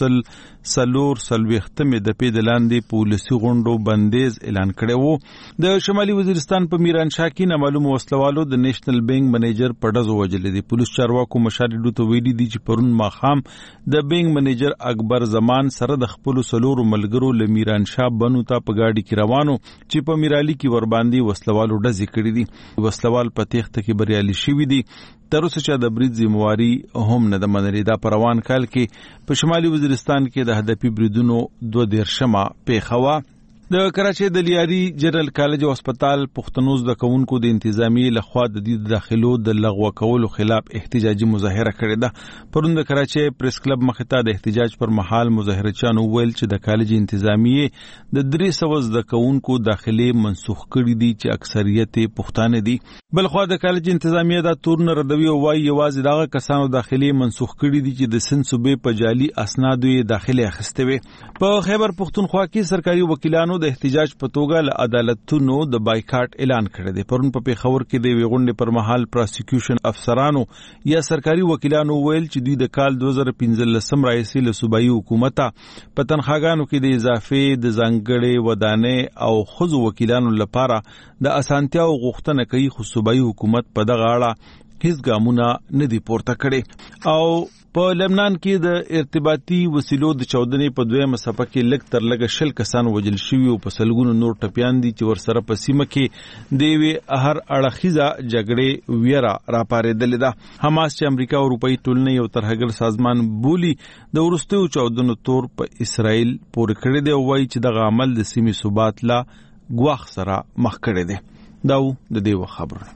140 د پیدلاندې پولیسي غونډو بندیز اعلان کړی وو. د شمالي وزیرستان په میرانشاه کې نامعلوم وسلوالو د نېشنل بینک منیجر په ډزو وژلې دي. پولیس چارواکو مشاهدو ته ویلي دي چې پرون ماښام د بینک منیجر اکبر زمان سره د خپل سلور ملګرو له میرانشاه بنو ته په گاډي کې روانو چې په میرالي کې ور باندې وسلوالو ډزې کړې دي. وسلوال په تېښته کې بریالي شوي دي. تر اوسه چې د برید ذمہواری هم نه د منلې. دا په روان کال کې په شمالي وزیرستان کې د هدفي بریدونو 22مه پیښه وه. د کراچۍ د لیاري جنرال کالج او هسپتال پښتنو زده کوونکو د انتظامی لخوا د دې داخلو د لغوه کولو خلاف احتجاجي مظاهره کړې ده. پرون د کراچۍ پریس کلب مخې ته د احتجاج پر مهال مظاهرچیانو ویل چې د کالج انتظامی د 300 زده کوونکو داخلي منسوخ کړي دي چې اکثریت پښتانه دي. بلخوا د کالج انتظامی د تورن ردوی او وايي یوازې دغه کسانو داخلي منسوخ کړي دي چې د سند صوبې په جعلي اسنادو یې داخلي اخیستې وي. په خیبر پښتونخوا کې سرکاري وکیلانو د احتجاج په توګه له عدالتونو د بایکاټ اعلان کړی دی. پرون په پیښور کې د ویغونډې پر مهال پروسیکیوشن افسرانو یا سرکاري وکیلانو ویل چې دوی د کال 2015 راهیسې له صوبایي حکومت په تنخواګانو کې د اضافه د ځانګړې ودانۍ او خزو وکیلانو لپاره د اسانتیاو غوښتنه کوي، خو صوبایي حکومت په دغه اړه هیڅ ګامونه نه دي پورته کړي. او په لبنان کې د ارتباطي وسیلو د چاودنې په دویمه صفحه کې لږ تر لږه 10 کسان وژل شوي او په سلګونو نور ټپیان دي چې ورسره په سیمه کې د یوې هر اړخیزه جګړې ویره راپارېدلې ده. حماس چې امریکا او اروپایي ټولنې یو ترهګر سازمان بولي د وروستیو چاودنو تور په اسرائیل پورې کړی دی او وایي چې دغه عمل د سیمې ثبات لا ګواښ سره مخ کړی دی. دا د دې خبرونه.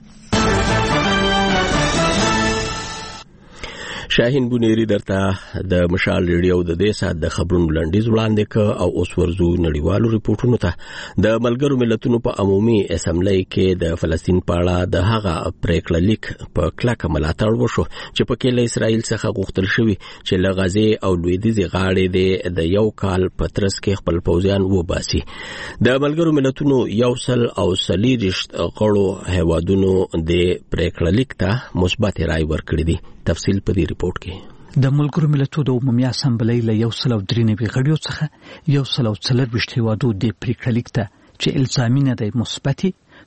شاهین بنيري درته د مشال ریډیو د دې سات د خبرونو لنډیز وړاندې ک او اوس ورزو نړیوالو ریپورتونو ته. د ملګرو ملتونو په عمومي اسمبلی کې د فلسطین په اړه د هغه پریکړه لیک په کلکه ملاتړ وشو چې په له اسرائیل څخه غوښتل شوی چې له غزې او لویدیځ غاړې د یو کال په ترڅ کې خپل پوځیان وباسي. د ملګرو ملتونو یو سل او سلیریشت غړو هیوادونو د پریکړه لیک ته مثبت رائے ورکړي دي. تفصیل په دې ریپورت کې. د ملګرو ملتونو د عمومي اسمبلی له 193 غړیو څخه 140 هیوادو د پریکړه لیک ته چې الزامي نه دی مثبت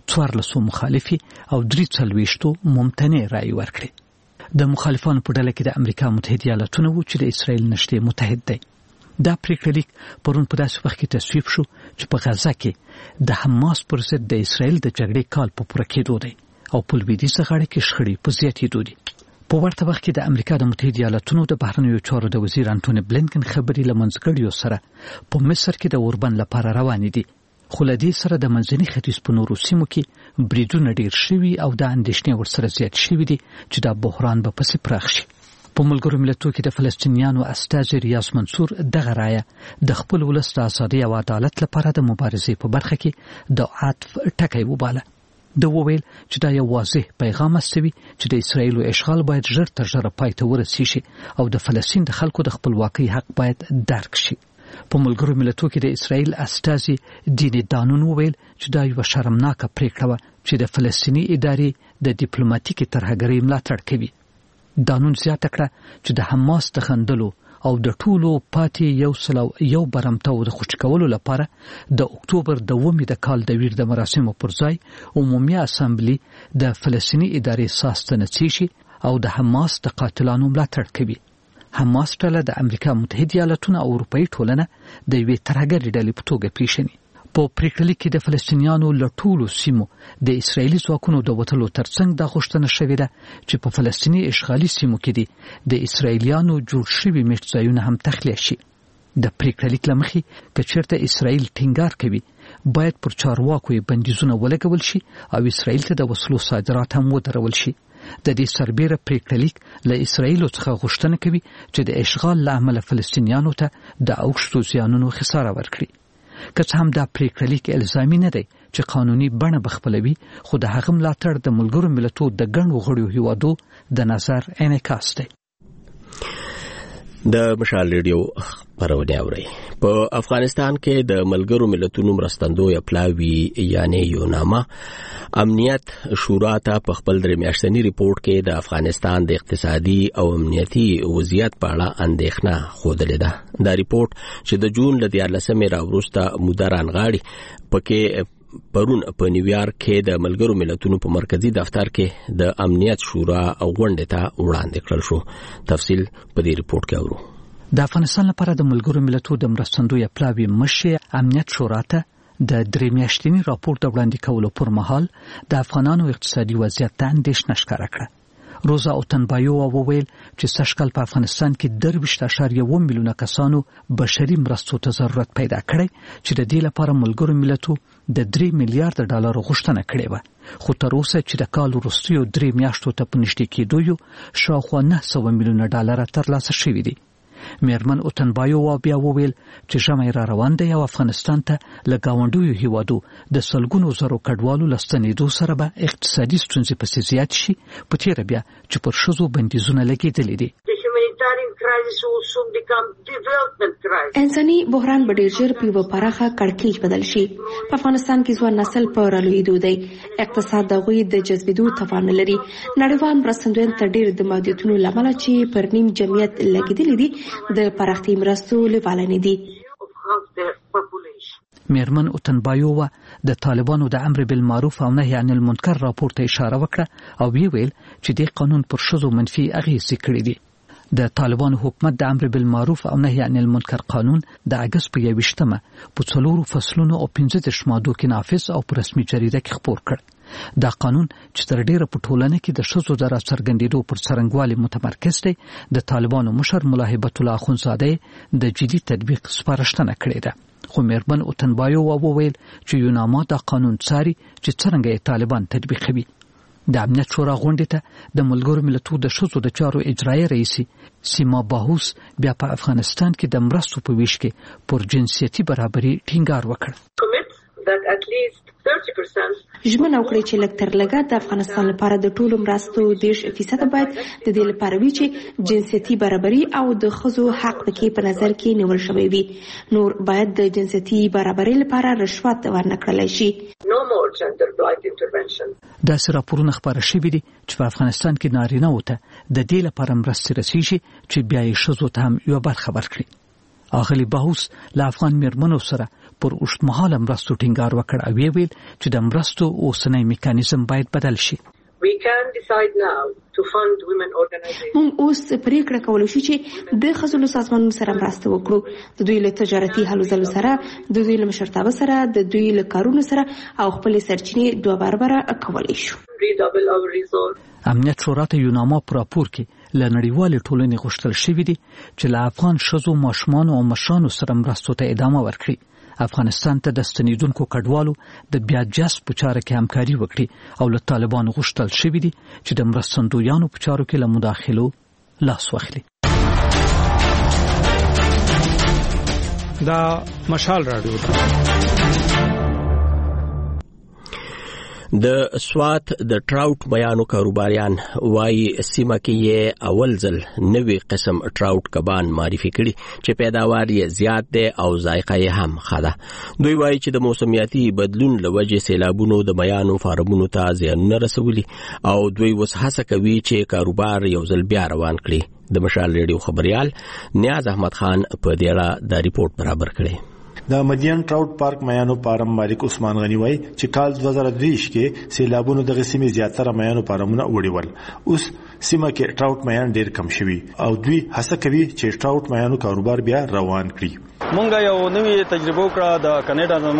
14 مخالفي او 340 ممتنع رائے ورکړي. د مخالفانو په ډله کې د امریکا متحده ایالاتونه وو چې د اسرائیل نشته متحد دی. دا پریکړه لیک پرون په داسې وخت کې تصویب شو چې په غزه کې د حماس پر ضد د اسرائیل د جګړې کال په پوره کېدو دی او په لویدیځ غاړه کې شخړې په زیاتېدو دي. په ورته وخت کې د امریکا د متحده ایالاتونو د بهرنیو چارو د وزیر انټونی بلینکن خبري لمنځګړیو سره په مصر کې د اوربند لپاره روانې دي. خو له دې سره د منځني ختیځ په نورو سیمو کې بریدونه ډیر شوي او د اندېښنې ورسره زیات شوي دي چې دا بحران به پسې پراخ شي. په ملګرو ملتونو کې د فلسطینیانو استازي ریاض منصور دغه رایه د خپل ولس د ازادۍ او عدالت لپاره د مبارزې په برخه کې د عطف ټکی وباله. د وویل چې دا یو واضح پیغام استوي چې د اسرائیل اشغال باید ژر تر ژره پای ته ورسیږي شي او د فلسطین د خلکو د خپلواکۍ حق باید درک شي. په ملګرو ملتونو کې د اسرائیل استازي دین دانون وویل چې دا یو شرمناکه پریکړه و چې د فلسطینی ادارې د ډیپلوماټیکي ترهګرۍ ملاتړ کوي. دانون زیاته کړه چې د حماس د خندلو او د ټولو پاتې یو برمته او د خوشکولو لپاره د اکتوبر د 2 د کال د ویر د مراسمو پر ځای عمومي اسمبلی د فلسطینی ادارې ساستنه شي او د حماس د قاتلانو ملاتړ کوي. حماس ډله د امریکا متحده ایالاتونو او اروپایي ټولنه د یوې ترهګرې ډلې په توګه پیژني. په پریکړه کې د فلسطینیانو له ټولو سیمو د اسرایلی ځواکونو د وټلو ترڅنګ د غوښتنه شوې ده چې په فلسطینی اشغالي سیمو کې د اسرایلیانو جوړ شوي میشتځایونه هم تخلیه شي. د پریکړه لمخې کچېرته اسرایل ټینګار کوي باید پر چارواکو بندیزونه ولګول شي او اسرایل ته د وسلو صادرات هم ودرول شي. د دې سربېره پریکړه له اسرایل څخه غوښتنه کوي چې د اشغال لامل فلسطینیانو ته د اوښتو زیانونو خساره ورکړي. که څه هم دا پریکړه الزامي نه دی چې قانوني بڼه بخپلوي، خو د هغه ملاتړ د ملګرو ملتونو د ګڼو غړو هیوادو د نظر انعکاس دی. د مشال ریډیو خبرونه اوري. په افغانستان کې د ملګرو ملتونو مرستندوی اپلاوی یعنی یوناما امنیت شورا ته په خپل درې میاشتنی ریپورت کې د افغانستان د اقتصادي او امنیتي وضعیت په اړه اندېښنه خوده ده. دا ریپورت چې د جون ل 14 راوروسته موده رانغاړي پکې پرون په نیویارک کې د ملګرو ملتونو په مرکزی دفتر کې د امنیت شورا غونډه ته وړاندې کړل شو. تفصیل په دې ریپورت کې اورو. د افغانستان لپاره د ملګرو ملتونو د مرستندوی اپلاوی مشر امنیت شورا ته د درې میاشتنی راپور د وړاندې کولو پر مهال د افغانانو اقتصادي وضعیت ته اندېښنه ښکاره کړه. روزا اوتنبایووا وویل چې سږکال په افغانستان کې 23.1 میلیونه کسانو بشري مرستو ته ضرورت پیدا کړی چې د دې لپاره ملګرو ملتونو د 3 میلیارډ ډالر غوښتنه کړې و، خو تر اوسه چې د کال وروستیو 3 میاشتو ته په نږدې کېدو یو شاوخوا 900 میلیونه ډالر ترلاسه شوي دي. میرمن اوتنبایووا بیا وویل چې ژمی را روان دی او افغانستان ته له ګاونډیو هیوادو د سلګونو زرو کډوالو له ستنېدو سره به اقتصادي ستونزې پسې زیات شي، په تېره بیا چې پر ښځو بندیزونه لګېدلي دي. انساني بحران به ډېر ژر په یوه پراخه کړکېچ بدل شي. په افغانستان کې ځوان نسل په رالوېدو دی، اقتصاد د هغوی د جذبېدو توان نه لري. نړیوال مرستندویان ته ډېر د محدودیتونو له امله چې پر نیم جمعیت لګېدلي دي د پراختي مرستو لیواله نه دي. میرمن اوتنبایووا د طالبانو د امر بالمعروف او نهي عن المنکر راپور ته اشاره وکړه او ویل چې د قانون پر ښځو منفي اغېزې کړې دي. د طالبانو حکومت د امر بالمعروف او نهي عن المنکر قانون د اگست په 21مه په 4 فصلونو او 15 مادو کې نافذ او په رسمي جریده کې خپور کړ. دا قانون چې تر ډیره په ټولنه کې د ښځو د راڅرګندېدو پر څرنګوالي متمرکز دی، د طالبانو مشر ملا هیبت الله اخوندزاده د جدي تطبیق سپارښتنه کړې ده. خو میرمن اوتنبایووا وویل چې یوناما دا قانون څاري چې څرنګه یې طالبان تطبیقوي. د امنیت شورا غونډې ته د ملګرو ملتونو د ښځو د چارو اجرایي رئیس سیما باهوس بیا په افغانستان کې د مرستو په ویش کې پر جنسیتي برابري ټینګار وکړ. ژمنه وکړي چې لږ تر لږه د افغانستان لپاره د ټولو مرستو 10% باید د دې لپاره وي چې جنسیتي برابري او د ښځو حق پکې په نظر کې نیول شوی وي. نور باید د جنسیتي برابري لپاره رشوت ورنکړل شي. داسې راپورونه خپاره شوي دي چې په افغانستان کې نارینه وته د دې لپاره مرستې رسیږي چې بیا یې ښځو ته هم یو برخه ورکړي. اغلی باهوس له افغان میرمنو سره پر اوږدمهاله مرستو ټینګار وکړ او ویل چې د مرستو اوسنی میکانیزم باید بدل شي. مونږ اوس پریکړه کولی شو چې د ښځو سازمانونو سره مرسته وکړو، د دوی له تجارتي هلو ځلو سره، د دوی له مشرتابه سره، د دوی له کارونو سره او خپل سرچینې 2 برابره کولی شو. امنیت شورا ته یوناما پر راپور کې له نړیوالې ټولنې غوښتل شوي دي چې له افغان ښځو، ماشومانو او مشرانو سره مرستو ته ادامه ورکړي. افغانستان ته د ستنېدونکو کډوالو د بیا جذب په چاره کې همکاري وکړي او له طالبانو غوښتل شوي دي چې د مرستندویانو په چارو کې له مداخلو لاس واخلي. دا مشال رادیو ده. د سوات د ټراوټ میانو کاروباریان وايي سیمه کې یې اول ځل نوې قسم ټراوټ کبان معرفي کړي چې پیداوار یې زیات دی او ذایقه یې هم ښه ده. دوی وايي چې د موسمیاتي بدلون له وجې سیلابونو د میانو فارمونو ته زیانونه رسولي او دوی اوس هڅه کوي چې کاروبار یو ځل بیا روان کړي. د مشال ریډیو خبريال نیاز احمد خان په دې اړه دا ریپورت برابر کړی. د مدین ټراوټ پارک میانو فارم مالک عثمان غنی وای چې کال 2023 کې سیلابونو د غسیمې زیاتره میانو فارمونه وړول. اوس سیمه کې ټراوټ میان ډیر کم شوی او دوی هڅه کوي چې ټراوټ میانو کاروبار بیا روان کړي. مونږ یو نوې تجربه وکړه د کاناډا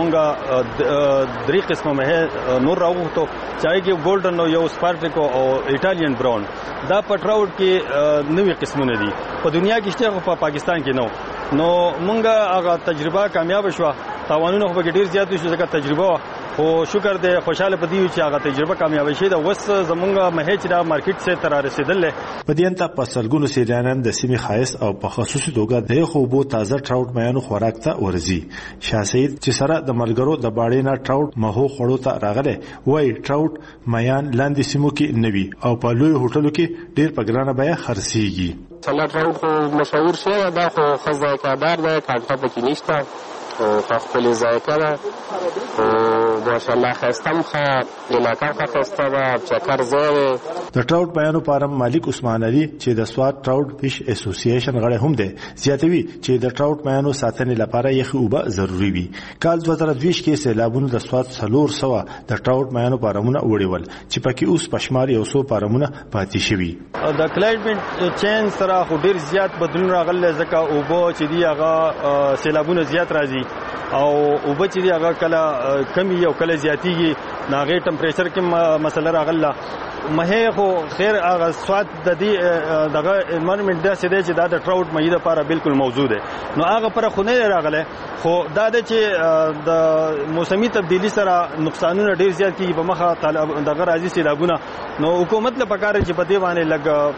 مونږ 3 قسمه مه نور راوغوښتو چې هغه ګولډن او یو سپارټیکو او ایټالین براون دا په ټراوټ کې نوې قسمونه دي په دنیا کې شته په پاکستان کې نو مونږ هغه تجربه کامیاب شو تاوانونه خو به ډیر زیات شو ځکه تجربه خو شکر دې خوشاله پدې چې هغه تجربه کامیاب شي دا وس زمونږ مهچ دا مارکیټ څخه تر رسیدل په دې انته په سلګونو سیلانیان د سیمې خاص او په خصوصي توګه د خوبو تازه ټراوټ میانو خوراک ته ورزي شاه سید چې سره د ملګرو د باړې نه ټراوټ مهو خړو ته راغله وای ټراوټ میان لاندې سیمو کې نوي او په لوی هوټلو کې ډیر په ګرانه بیه خرڅيږي سلا ټراوټ خو مشهور شوی دا خو خزایکادار دی کانټه پکې نشته او خپل ذایقه ده او ماشاءالله خاصتم خا علاقه خاصه ده چکر زوی د ټراوټ بیانو پارم مالک عثمان علي چې د سواد ټراوټ فش اسوسییشن غړی هم دی زیاتوي چې د ټراوټ بیانو ساتنې لپاره یخ اوبه ضروری وي کال 2020 کې سیلابونو د سواد 300 د ټراوټ بیانو پارمونه وړول چې پکې اوس پښمار 100 پارمونه پاتې شوي د کلایمټ چینج سره خو ډیر زیات بدلون راغلی ځکه اوبه چې دی هغه سیلابونه زیات راځي او اوبه چې دی هغه کله کمی او کله زیاتیږي ناغه ټمپریچر کې مسله راغله مه خو خیر هغه سواد د دې دغه انوایرنمنت دا سده چې دا د ټراوټ مې لپاره بالکل موجود دی نو هغه پر خو نه راغله خو دا د چې د موسمي تبدیلی سره نقصانونه ډیر زیات کیږي په مخه دغه راځي سیلابونه نو حکومت له پکاره چې په دې باندې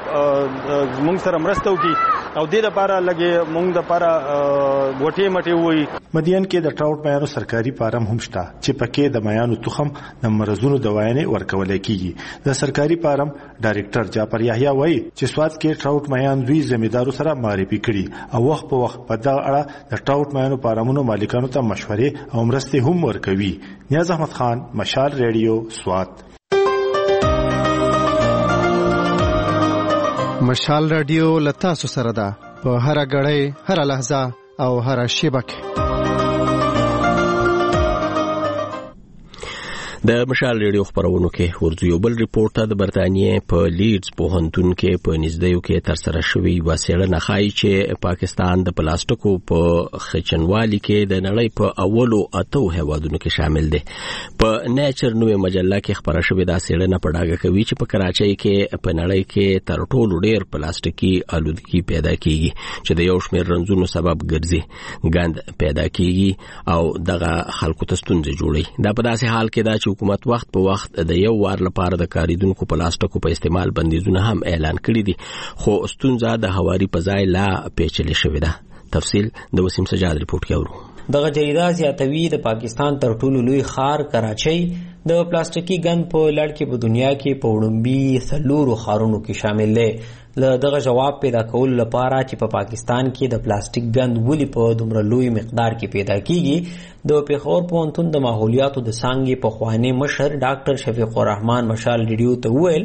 لګ موږ سره مرسته وکړي او دې لپاره لګي موږ د لپاره غوټي مټي وي مدین کې د ټراوټ میانو سرکاري فارم هم شته چې پکې د میانو تخم د مرزونو دوايانې ورکول کیږي د سرکاري فارم ډایریکټر جعفر یحیی وایي چې سواد کې ټراوټ میان دوی ذمہدارو سره معرفي کړي او وخت په وخت په دغه اړه د ټراوټ میانو فارمونو مالکانو ته مشورې او مرستې هم ورکوي نیاز احمد خان مشال ریډیو سواد مشال رادیو لتا سره ده په هر غړې هر لحظه او هر شیبه کې د مشال ریډیو خبرونو کې ورځو یو بل ریپورټ د برتانیې په لیډز پوهنتون کې په نږدې کې تر سره شوی وسیله ښایي چې پاکستان د پلاستیکو په خچنوالي کې د نړۍ په اولو اتو هیوادونو کې شامل دی په نیچر نوې مجله کې خبره شوې دا سیړنه په ډاګه کوي چې په کراچۍ کې په نړۍ کې تر ټولو ډېر پلاستیکي آلودګي پیدا کیږي چې د یو شمېر رنځونو سبب ګرځي ګند پیدا کیږي او دغه خلکو ته ستونزې جوړي دا په داسې حال کې دا چې حکومت وخت په وخت د یو وار لپاره د کاریدونکو پلاستیکو په استعمال بندیزونه هم اعلان کړي دي خو ستونزه د هواري په ځای لا پیچلې شوې ده تفصیل د وسیم سجاد ریپورت کې اورو دغه جریده زیاتوي د پاکستان تر ټولو لوی ښار کراچۍ د پلاستیکي ګند په لړ کې په دنیا کې په وړومبي 4 ښارونو کې شامل دی له دغه جواب پیدا کول لپاره چې په پاکستان کې د پلاستیک ګند ولې په دومره لوی مقدار کې پیدا کیږي د پیښور پوهنتون د ماحولیاتو د څانګې پخوانی مشر ډاکټر شفیق الرحمن مشال ریډیو ته وویل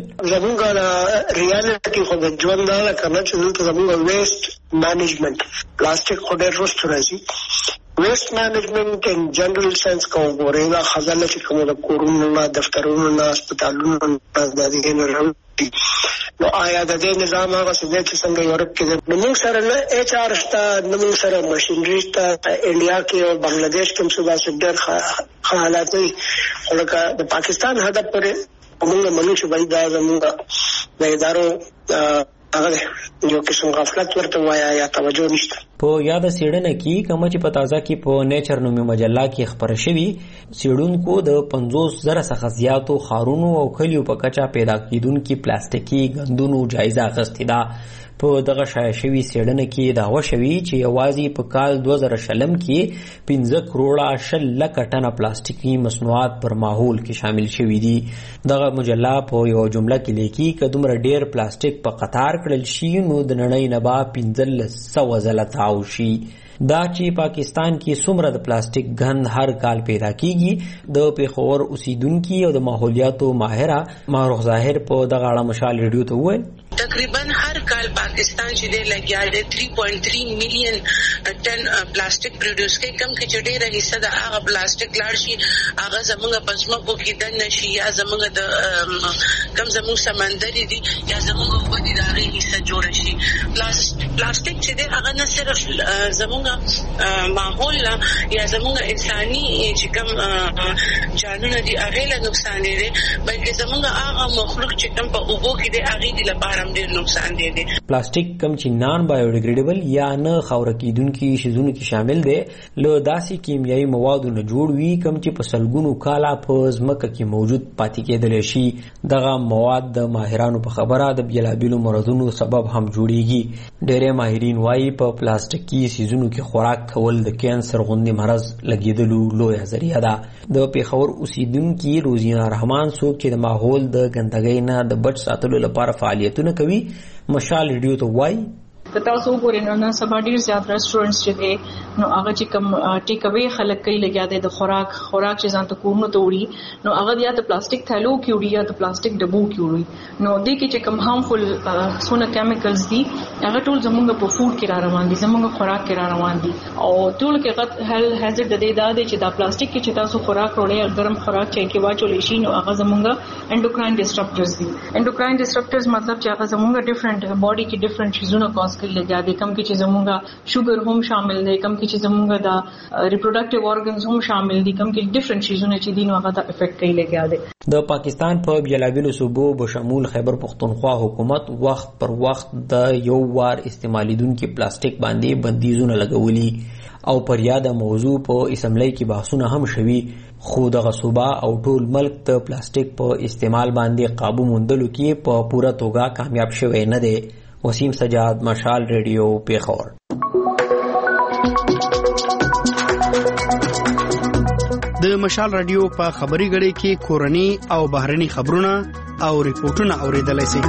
زموږ ریالټي خو د ژوند نه کنه چې زموږ ویسټ مینجمنت پلاستیک خو ډېر وروسته راځي ویسٹ مینجمنٹ ان جنرل سینس کا وګورئ خزانه چې کومه د کورونو نه دفترونو نه هسپتالونو نه د دې نه راوړي نو آیا د دې نظام هغه چې څنګه یورپ کې د موږ سره نه اچ آر شته نو موږ سره ماشينري شته انډیا کې او بنگلاديش کې هم څه ډېر حالات دي ولکه د پاکستان هدف پر موږ منو چې باید دا زموږ د ادارو هغه یو قسم غفلت ورته وایا یا توجه نشته په یاد سیړنه کې کوم چې په تازه کې په نیچر نومي مجله کې خبره شوی سیړونکو د 50,000 څخه زیاتو خارونو او کلیو په کچا پیدا کیدونکو پلاستیکي غندونو جایزه اخیستې ده په دغه شایع شوی سیړنه کې دا وشوي چې یوازې په کال 2020 کې 15 کروڑه لک ټنه پلاستیکي مصنوعات پر ماحول کې شامل شوي دي دغه مجله په یو جمله کې لیکي چې دومره ډیر پلاستیک په قطار کړل شي نو د نړۍ نه با 1500 ځله تاو شي دا چې پاکستان کې څومره د پلاستیک غند هر کال پیدا کیږي د پیښور اوسیدونکو او د ماحولیاتو ماهره ماروخ ظاهر په دغه اړه مشال ریډیو ته وویل تقریبا هر کال پاکستان چې دی لګیا دی 3.3 میلیون ټن پلاستیک پروډوس کوي. کم کې چې ډېره حصہ د هغه پلاستیک لاړ شي هغه زموږ په ځمکو کې دننه شي یا زموږ د کم زموږ سمندري دي یا زموږ په دې د هغې حصہ جوړه شي. پلاستیک چې دی هغه نه صرف زموږ ماحول یا زموږ انساني چې کوم جانونه دي هغې له نقصان دی بلکې زموږ هغه مخلوق چې کوم په اوبو کې دی هغې دې لپاره هم ډېر نقصان دی. پلاستیک کم چې نان بایوډیګریډیبل یا نه خاوره کیدونکي شیزونو کې شامل دی له داسې کیمیایي موادو نه جوړ وي کم چې په سلګونو کاله په ځمکه کې موجود پاتې کېدلی شي. دغه مواد د ماهرانو په خبره د بېلابېلو مرضونو سبب هم جوړیږي. ډېری ماهرین وایي په پلاستیکي سیزونو کې خوراک کول د کینسر غوندې مرض لګېدلو لویه ذریعه ده. د پېښور اوسیدونکي روزینا رحمان څوک چې د ماحول د ګندګۍ نه د بچ ساتلو لپاره فعالیتونه کوي مشال ریډیو ته وایي که تاسو وګورئ نن سبا ډېر زیات ریسټورنټس چې دي نو هغه چې کوم ټیک اوے خلک کوي لګیا دي د خوراک چې ځان ته کورنو ته وړي نو هغه یا د پلاستیک تھیلو کې وړي یا د پلاستیک ډبو کې وړي. نو دې کې چې کوم هارمفل سونه کیمیکلز دي هغه ټول زموږ په فود کې را روان دي زموږ خوراک کې را روان دي او ټول کې غت هل هازارد د دې دا دي چې دا پلاستیک کې چې تاسو خوراک وړئ ګرم خوراک چې واچول شي نو هغه زموږ انډوکراین ډسټرپټرز دي. انډوکراین ډسټرپټرز مطلب چې هغه زموږ ډیفرنٹ باډي کې ډیفرنٹ چیزونه کاز کوي لګیا دي. کم کې چې زموږ شوګر هم شامل دی کم کې چې زموږ د ریپروډکټیو اورګنز هم شامل دي کم کې ډیفرنٹ چیزونه چې دي نو هغه د افیکټ کوي لګیا دي. د پاکستان په بېلابېلو صوبو بشمول خیبر پختونخوا حکومت وخت پر وخت د یو وار استعمالیدونکي پلاستیک باندې بندیزونه لګولي او پر یاده موضوع په اسمبلی کې بحثونه هم شوي خو دغه صوبه او ټول ملک د پلاستیک په استعمال باندې قابو موندلو کې په پوره توګه کامیاب شوی نه دی. وسیم سجاد مشال ریډیو پیښور. د مشال رادیو په خبري غړي کې کورني او بهرني خبرونه او ریپورتونه اوریدلای شئ.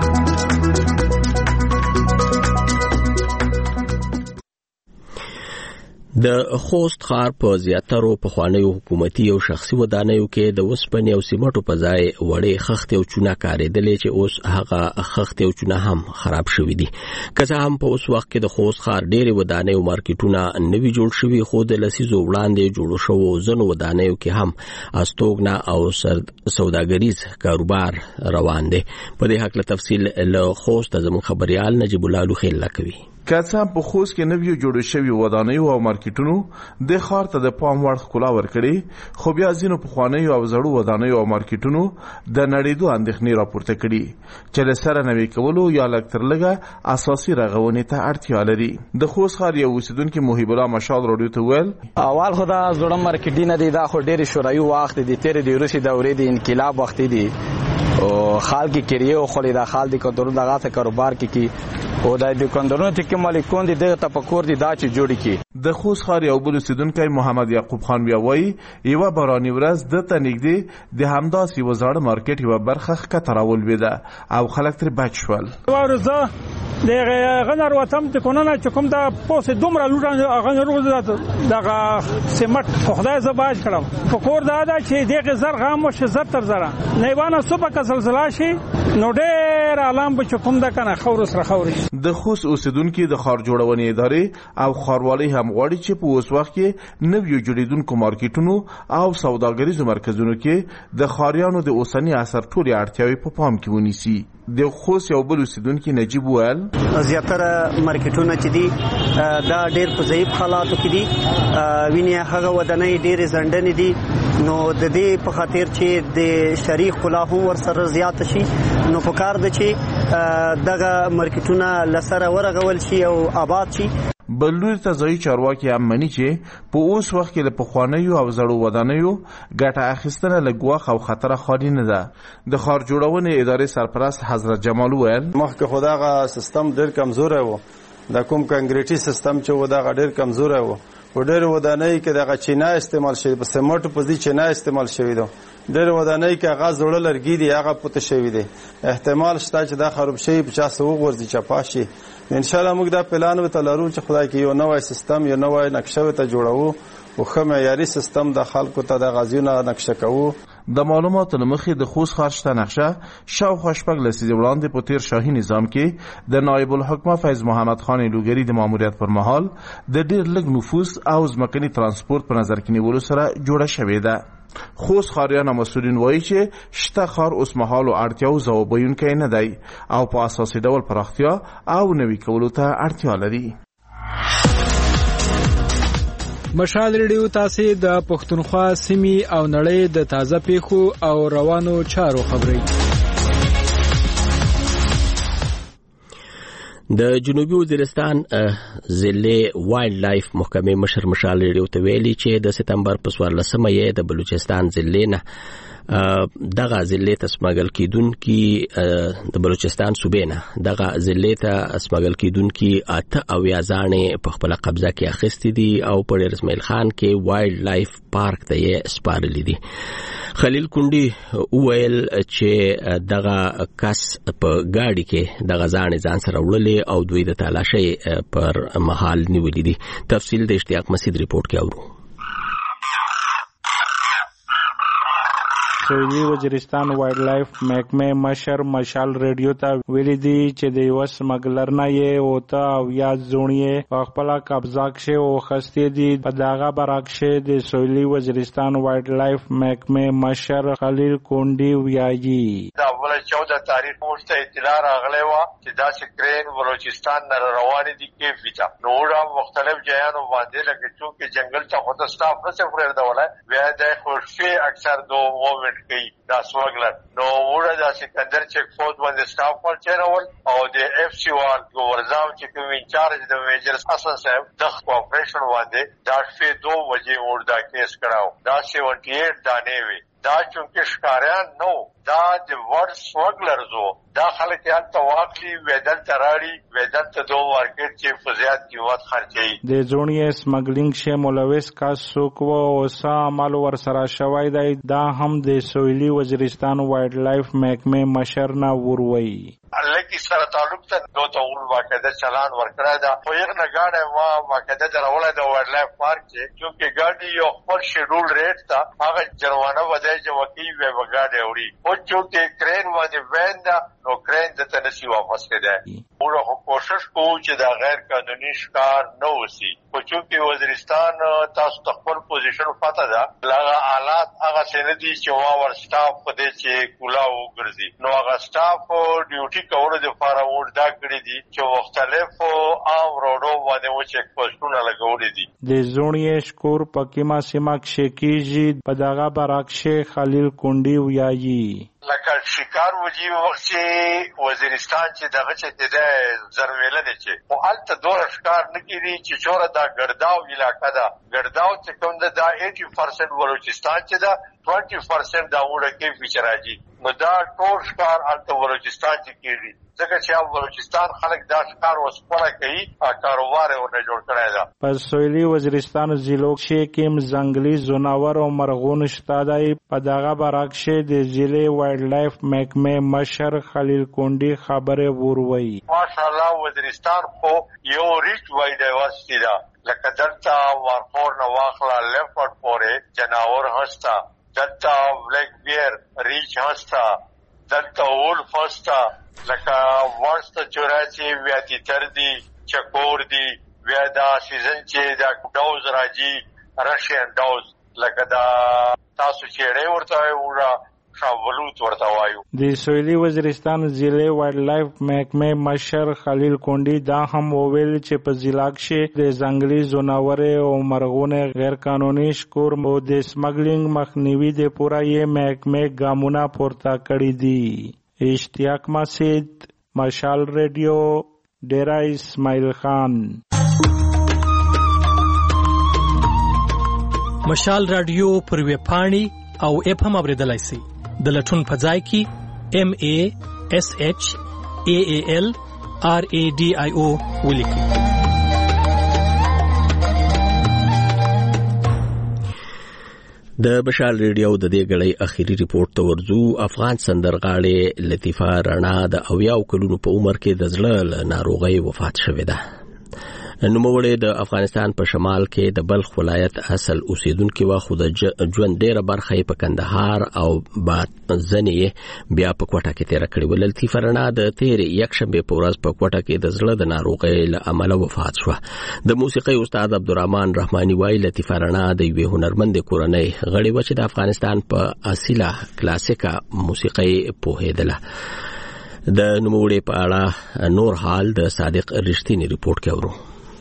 د خوست ښار په زیاترو پخوانیو حکومتي او شخصي ودانیو کې د وسپنې او سیمټو په ځای وړې خښتې او چونه کارېدلې چې اوس هغه خښتې او چونه هم خراب شوي دي. که څه هم په اوس وخت کې د خوست ښار ډېرې ودانۍ او مارکیټونه نوي جوړ شوي خو د لسیزو وړاندې جوړو شوو ځینو ودانیو کې هم استوګنه او سوداګریز کاروبار روان دی. په دې هکله تفصیل له خوست زموږ خبريال نجیب الله لوخیل کوي. که څه په خوست کې نویو جوړ شوي ودانیو او مارکیټونو د ښار ته د پام وړ ښکلا ورکړي خو بیا ځینو پخوانیو او زړو ودانیو او مارکیټونو د نړېدو اندېښنې راپورته کړي چې له سره نوي کولو یا لږ تر لږه اساسي رغونې ته اړتیا لري. د خوست ښار یو اوسیدونکي محب الله مشال راډیو ته ویل اول خو دا زړه مارکیټونه دي دا خو ډېرې شوروي وخت دي تېرې د روسي دورې د انقلاب وخت دي او خال کې کریو خو دا خال دي کډور دغه ته کاروبار کې او د دکاندارونو چې مالکون دي دغه تفکر دي دا چې جوړ کی. د خوست ښار یو بل اوسیدونکی محمد یعقوب خان بیا وایي یوه باراني ورځ دته نږدې د همداسې یوه زاړه مارکیټ یوه برخه ښکته راولوېده او خلک ترې بچ شول. ورځه دغه غنر وطن د کوننه چې کوم دا پوسې دومره لوټان هغه روز دغه سیمټ خدای زباج کړم فکر دا چې دغه زر غام وش زر تر زره نیوانه صبح کا زلزلہ شي نو ډېر عالم به کوم دا کنه خور سره خوري. د خوست اوسیدونکو د ښار جوړونې ادارې او ښاروالۍ هم غواړي چې په اوس وخت کې نویو جوړیدونکو مارکیټونو او سوداګریزو مرکزونو کې د ښاریانو د اوسني عصر ټولې اړتیاوې په پام کې ونیسي. د خوست یو بل اوسیدونکي نجیب ویل زیاتره مارکیټونه چې دي دا ډېر په ضعیف حالاتو کې دي ویني هغه ودانۍ ډېرې ځنډنې دي نو د دې په خاطر چې د شریک خلاف ور سره زیات شي نو په کار د چې دغه مارکیټونه لسره ورغول شي او آباد شي. بللوري ته ځایي چارواکي هم مني چې په اوس وخت کې له پخوانیو او زړو ودانیو ګټه اخیستنه له ګواښ او خطره خالي نه ده. د ښار جوړونې ادارې سرپرست حضرت جمال ویل مخکې خو دغه سیستم ډېر کمزوری و د کوم کانکریټي سیستم چې و دغه ډېر کمزوری و په ډېرو ودانۍ کې دغه چینه استعمال شوي په سیمټو په ځای چینه استعمال شوي ده. ډېرو ودانۍ کې هغه زړه لرګي دي هغه پوته شوي دي احتمال شته چې دا خراب شي په چا څه وغورځي چپا شي. انشاءالله موږ دا پلان ورته لرو چې خدای کې یو نوی سیستم یو نوی نقشه ورته جوړوو او ښه معیاري سیستم د خلکو ته د غازیونه نقشه کوو. د معلوماتو لمخې د خوست ښار شته نقشه شاوخوا 6 لسیزې وړاندې په تیر شاهي نظام کې د نایب الحکومه فیض محمد خان لوګری د ماموریت پر مهال د ډیر لږ نفوس او ځمکني ترانسپورت په نظر کې نیولو سره جوړه شوې ده. خوست ښاریان مسؤلین وایي چې شته ښار اوس مهالو اړتیاو ځواب ویونکی نه دی او په اساسي ډول پراختیا او نوي کولو ته اړتیا لري. مشال ریډیو تاسو د پښتونخوا سیمې او نړۍ د تازه پیښو او روانو چارو خبري. د جنوبي وزیرستان ضلع وایلډ لایف محکمې مشر مشال ریډیو ته ویلي چې د سپتمبر په 14مه یې د بلوچستان ضلع نه دغه ضلع ته سمګل کیدونکي د بلوچستان صوبې نه دغه ضلع ته سمګل کیدونکي 8 ځانې په خپل قبضه کې اخیستي دي او په ډیر اسماعیل خان کې وایلډ لایف پارک ته یې سپارلي دي. خلیل کونډي وویل چې دغه کس په گاډي کې دغه ځان سره وړلې او دوی د تلاشي پر مهال نیولې دي. تفصیل د اشتیاق مسعود ریپورت کې اورو. سویلی وزیرستان وایلډ لایف محکمې مشر مشال ریډیو ته ویلي دي چې د یو سمګلر نه یې اوته او یا زونیه په خپل قبضه کې او خستې دي. په دغه برعکس د سویلی وزیرستان وایلډ لایف محکمې مشر خلیل کونډي ویاجی دا ول 14 تاریخ ورته اطلاع راغلی و چې دا سکرین بلوچستان نه روان دي کې فیچا نور مختلف ځایانو باندې لکه چې جنگل ته خود سټاف نه څه ورته بیا د خوشي اکثر دو مومنت کوي دا سمګلر نو وړه د سکندر چک پوسټ باندې سټاف ول چیرول او د اف سی وال ګورزاو چې کوم انچارج د میجر حسن صاحب د کوپریشن باندې دا شپې 2 بجې وردا کیس کراو دا 78 دانه وی دا چونکه شکاریان نو دا د ورډ سمګلرزو دا خلک یې ته واقعي ویدل تراړي ویدل ته دوه مارکیټ چې فزیات قیمت خرچي د زونیه سمګلینګ شه ملوث کا سوکو او سامال ور سره شوای دی. دا هم د سویلی وزیرستان وایلډ لایف محکمې مشر نه وروي لکه سره تعلق ته دوه ټول واقعده چلان ورکړه دا خو یې نه غاړه وا واقعده دروله د وایلډ لایف پارک چې ګاډي یو خپل شیډول ریټ تا هغه جرمانه ودای چې وکی وی وګاډي وړي او چې کرین باندې ویندا نو کرین د تنسي واپس کړي. موږ کوشش کوو چې دا غیر قانوني ښکار نه وسی خو چې وزیرستان تاسو خپل پوزیشن پاته ده لغه حالات هغه څنګه دي چې ور سټاف په دې چې کولاو ګرځي نو هغه سټاف ډیوټي کولو د لپاره وردا کړی دي چې مختلفو عام روډو باندې و چک پوسټونه لګولې دي. د زونیه شکور پکیما سیما کې کیږي په دغه برعکس خلیل کونډي ویاجی لکه شکار وجي وخت چې وزیرستان چې دغه چې د زرویل دي چې او الته دوه شکار نکېږي چې چوره دا ګرداو علاقہ دا ګرداو چې کوم دا 80% بلوچستان چې دا 20% دا وړه کې فیچراجي نو دا ټول شکار الته بلوچستان چې کېږي ځکه چې بلوچستان خلک دا شکار وسپړه کوي کاروبار ورته جوړ کړی دا. په سویلی وزیرستان ضلع کې کوم ځنګلي ځناور او مرغون شته دی. په دغه برعکس د ضلع وایلډ لایف محکمې مشر خلیل کونډي خبره وروي. ماشاءالله وزیرستان خو یو ریچ وای ډایورسټی دا لکه دلته ورخور نو واخلا لیفټ پورې جناور هستا دلته بلیک بیر ریچ هستا دلته ولف هستا لکه ورسته چوراچی بیا تیتر دی چکور دی بیا دا سیزن چې دا ډاوز راځي رشین ډاوز لکه دا تاسو چیرې ورته وره شاولوت ورته وایو. د سویلی وزیرستان ضلع وایلډ لایف محکمې مشر خلیل کونډي دا هم وویل چې په ضلع کې د ځنګلي ځناور او مرغونه غیر قانوني ښکار او د سمګلینګ مخنیوي د پوره یې محکمې ګامونه پورته کړی دي. اشتیاق مسعود مشال ریډیو ډیرا اسماعیل خان. مشال رادیو پر ویب پاڼې او اپ هم اوریدلای شئ. د لټون په ځای کې MASHAALRADIO ولیکئ. د بشال ریډیو د دې غړې اخیری ریپورت ته ورځو. افغان سندرغاړې لطیفه رڼا د 80 کلونو په عمر کې د زړه ناروغۍ وفات شوې ده. نوموړی د افغانستان په شمال کې د بلخ ولایت اصل اوسیدونکو و خو د ژوند ډیره برخه په کندهار او ځنې بیا په کوټه کې تیر کړی ول. لطیفه رڼا د تیر یک شنبه په ورځ په کوټه کې د زړه د ناروغۍ له امله وفات شو. د موسیقي استاد عبدالرحمن رحماني وايي لطیفه رڼا د یوې هنرمند کورنۍ غړي و چې د افغانستان په اصیله کلاسیکا موسیقي پوهېدله. د نوموړي په اړه نور حال د صادق رښتینی ریپورت کې اورو.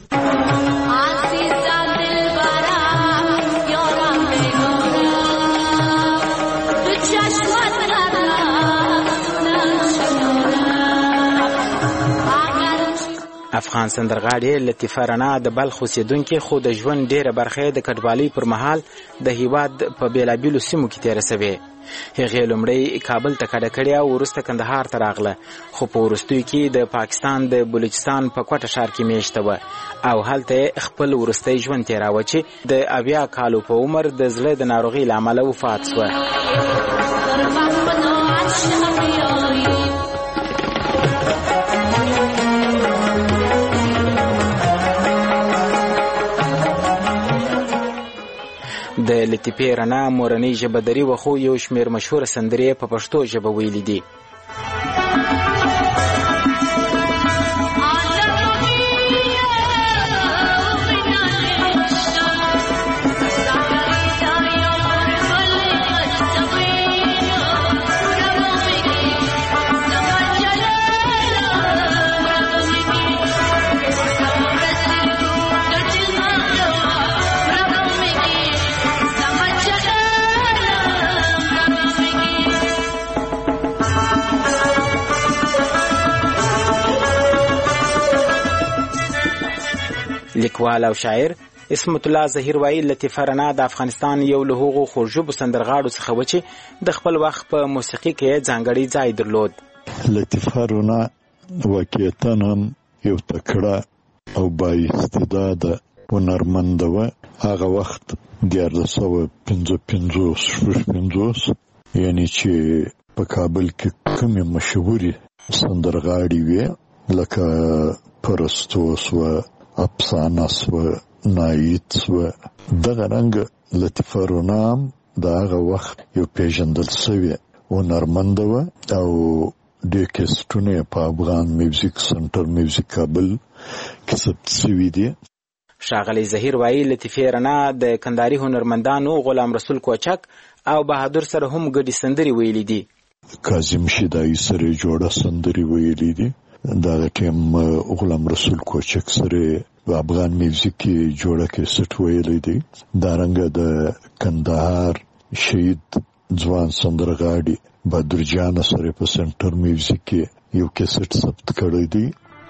افغان سندرغاړي لطیفه رڼا د بلخ اوسیدونکې خو د ژوند ډیره برخه د کډوالۍ پر مهال د هیواد په بیلابیلو سیمو کې تیره سوې. هغې لومړی کابل ته کډه کړې او وروسته کندهار ته راغله، خو په وروستیو کې د پاکستان د بلوچستان په کوټه ښار کې میشته وه او هلته خپل وروستی ژوند تیراوه چې د 80 کالو په عمر د زړه د ناروغۍ له امله وفات شوه. د لطیفه رڼا مورنۍ ژبه دري و خو یو شمېر مشهوره سندرې په پښتو ژبه ویلي دي. لیکوال او شاعر اسمت الله ظهیر وایي لطیفه رڼا د افغانستان یو له هغو خوږژبو سندرغاړو څخه و چې د خپل وخت په موسیقي کې ځانګړی ځای درلود. لطیفه رڼا واقعیتاً هم یو تکړه او بااستعداده هنرمنده وه. هغه وخت 1955 یعنی چې په کابل کې کومې مشهورې سندرغاړي وې لکه پرستوس و افسانه سوه نایت سوه. دغه رنګ لطیفه رڼا هم د هغه وخت یو پیژندل سوې هنرمنده وه او ډېر کیسټونه په افغان میوزیک سنټر میوزیک کابل کې ثبت سوي دي. ښاغلی ظهیر وایي لطیفه رڼا د کندهاري هنرمندانو غلام رسول کوچک او بهادر سره هم ګډې سندرې ویلي دي. کاظم شیدایي سره جوړه سندرې ویلي دي. دغه ټیم غلام رسول کوچک سره په افغان میوزیک کې جوړه کیسټ ویلی دی. دارنګه د کندهار شهید ځوان سندرغاړي بهادر جان سره په سنټر میوزیک کې یو کیسټ ثبت کړی دی.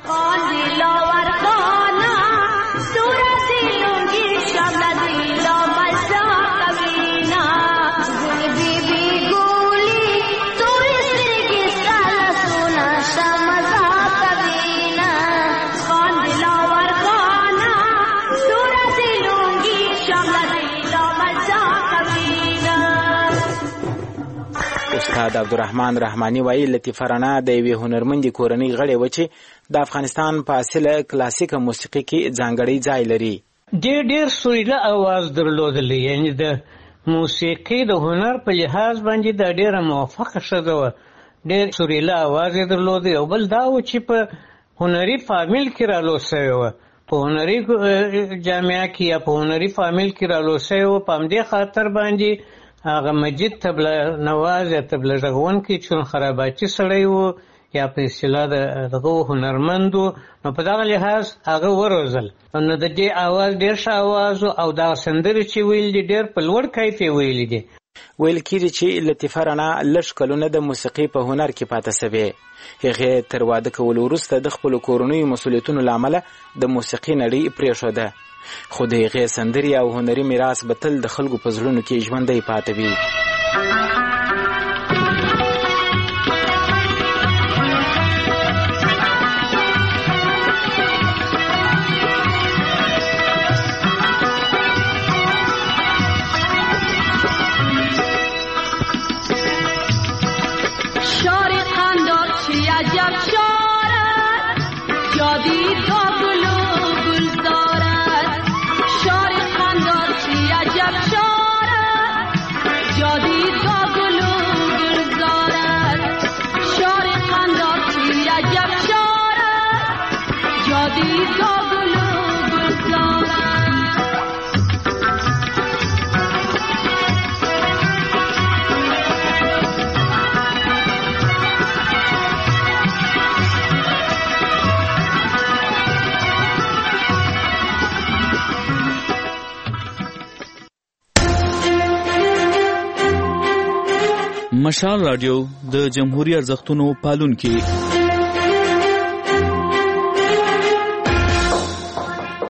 استاد عبدالرحمن رحماني وایي لطیفه رڼا د یوې هنرمندې کورنۍ غړې و چې د افغانستان په اصله کلاسیکه موسیقي کې ځانګړی ځای لري. ډېر سوریله اواز درلودلی، یعنی د موسیقي د هنر په لحاظ باندې د ډېره موفقه ښځه وه. ډېر سوریله اواز یې درلودی او بل دا و چې په هنري فامیل کې رالوس شوې وه، په هنري جامعه کې یا په هنري فامیل کې رالوس شوې وه. په همدې خاطر باندې هغه مجید تبله نواز یا تبله غږونکی چون خراباتي سړی و یا په اصطلاح دغه هنرمند و، نو په دغه لحاظ هغه وروزل. نو د دې اواز ډېر ښه اواز او دا سندرې چې ویل دي ډېر په لوړ کیف یې ویلي دي. ویل کېږي چې لطیفه رڼا لږ کلونه د موسیقي په هنر کې پاته سوې. هغې تر واده کولو وروسته د خپلو کورنیو مسؤلیتونو له امله د موسیقي نړۍ پرېښوده، خو د هغې سندرې او هنري میراث به تل د خلکو په زړونو کې ژوندی پاته وي. عجب شارد جادی گل مشال رادیو د جمهوریت ارزښتونو پالونکي